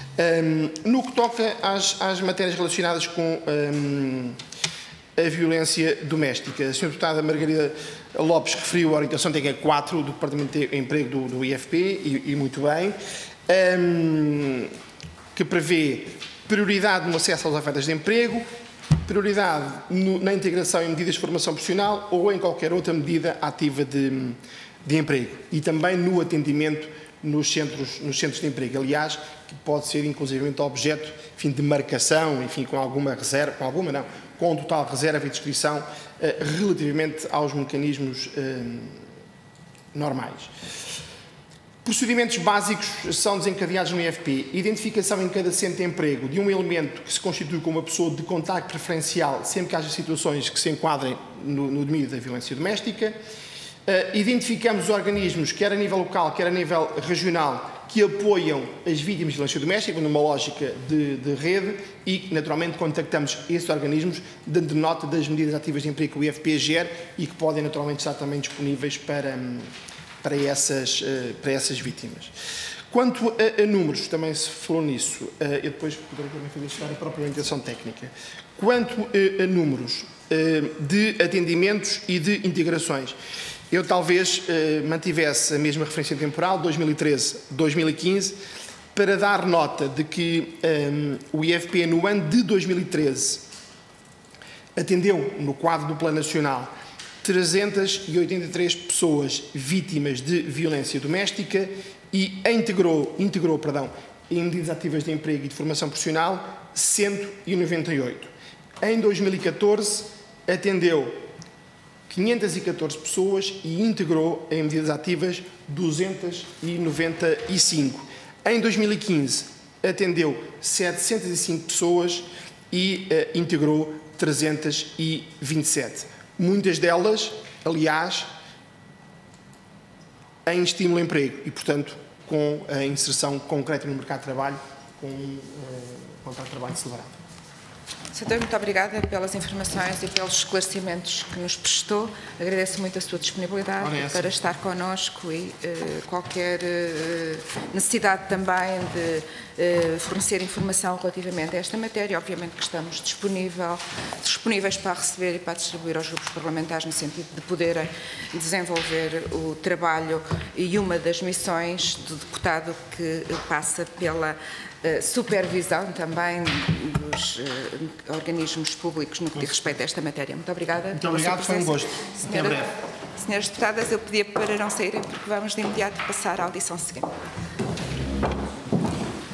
Um, no que toca às, às matérias relacionadas com um, a violência doméstica, a senhora deputada Margarida Lopes referiu a orientação T G quatro do Departamento de Emprego do, do I F P, e, e muito bem, um, que prevê prioridade no acesso às ofertas de emprego, prioridade no, na integração em medidas de formação profissional ou em qualquer outra medida ativa de, de emprego, e também no atendimento nos centros, nos centros de emprego, aliás, que pode ser inclusivamente objeto, enfim, de marcação, enfim, com alguma reserva, com alguma não, com total reserva e descrição eh, relativamente aos mecanismos eh, normais. Procedimentos básicos são desencadeados no I F P. Identificação em cada centro de emprego de um elemento que se constitui como uma pessoa de contacto preferencial sempre que haja situações que se enquadrem no, no domínio da violência doméstica. Uh, identificamos os organismos, quer a nível local, quer a nível regional, que apoiam as vítimas de violência doméstica, numa lógica de, de rede, e, naturalmente, contactamos esses organismos, dando nota das medidas ativas de emprego que o I F P gera e que podem, naturalmente, estar também disponíveis para, para, essas, uh, para essas vítimas. Quanto a, a números, também se falou nisso, uh, eu depois poderei também fazer chegar a própria orientação técnica. Quanto uh, a números uh, de atendimentos e de integrações, eu talvez eh, mantivesse a mesma referência temporal, dois mil e treze a dois mil e quinze, para dar nota de que um, o I F P, no ano de dois mil e treze, atendeu, no quadro do Plano Nacional, trezentas e oitenta e três pessoas vítimas de violência doméstica e integrou, integrou perdão, em medidas ativas de emprego e de formação profissional, cento e noventa e oito. Em dois mil e catorze, atendeu quinhentas e catorze pessoas e integrou em medidas ativas duzentas e noventa e cinco. Em dois mil e quinze, atendeu setecentas e cinco pessoas e uh, integrou trezentas e vinte e sete. Muitas delas, aliás, em estímulo ao emprego e, portanto, com a inserção concreta no mercado de trabalho, com uh, contrato de trabalho celebrado. Senador, muito obrigada pelas informações e pelos esclarecimentos que nos prestou. Agradeço muito a sua disponibilidade para estar connosco e uh, qualquer uh, necessidade também de uh, fornecer informação relativamente a esta matéria. Obviamente que estamos disponível, disponíveis para receber e para distribuir aos grupos parlamentares no sentido de poderem desenvolver o trabalho, e uma das missões do deputado que passa pela uh, supervisão também dos uh, organismos públicos no que diz respeito a esta matéria. Muito obrigada. Muito obrigado, foi um gosto. Até breve. Senhoras deputadas, eu pedia para não saírem porque vamos de imediato passar à audição seguinte.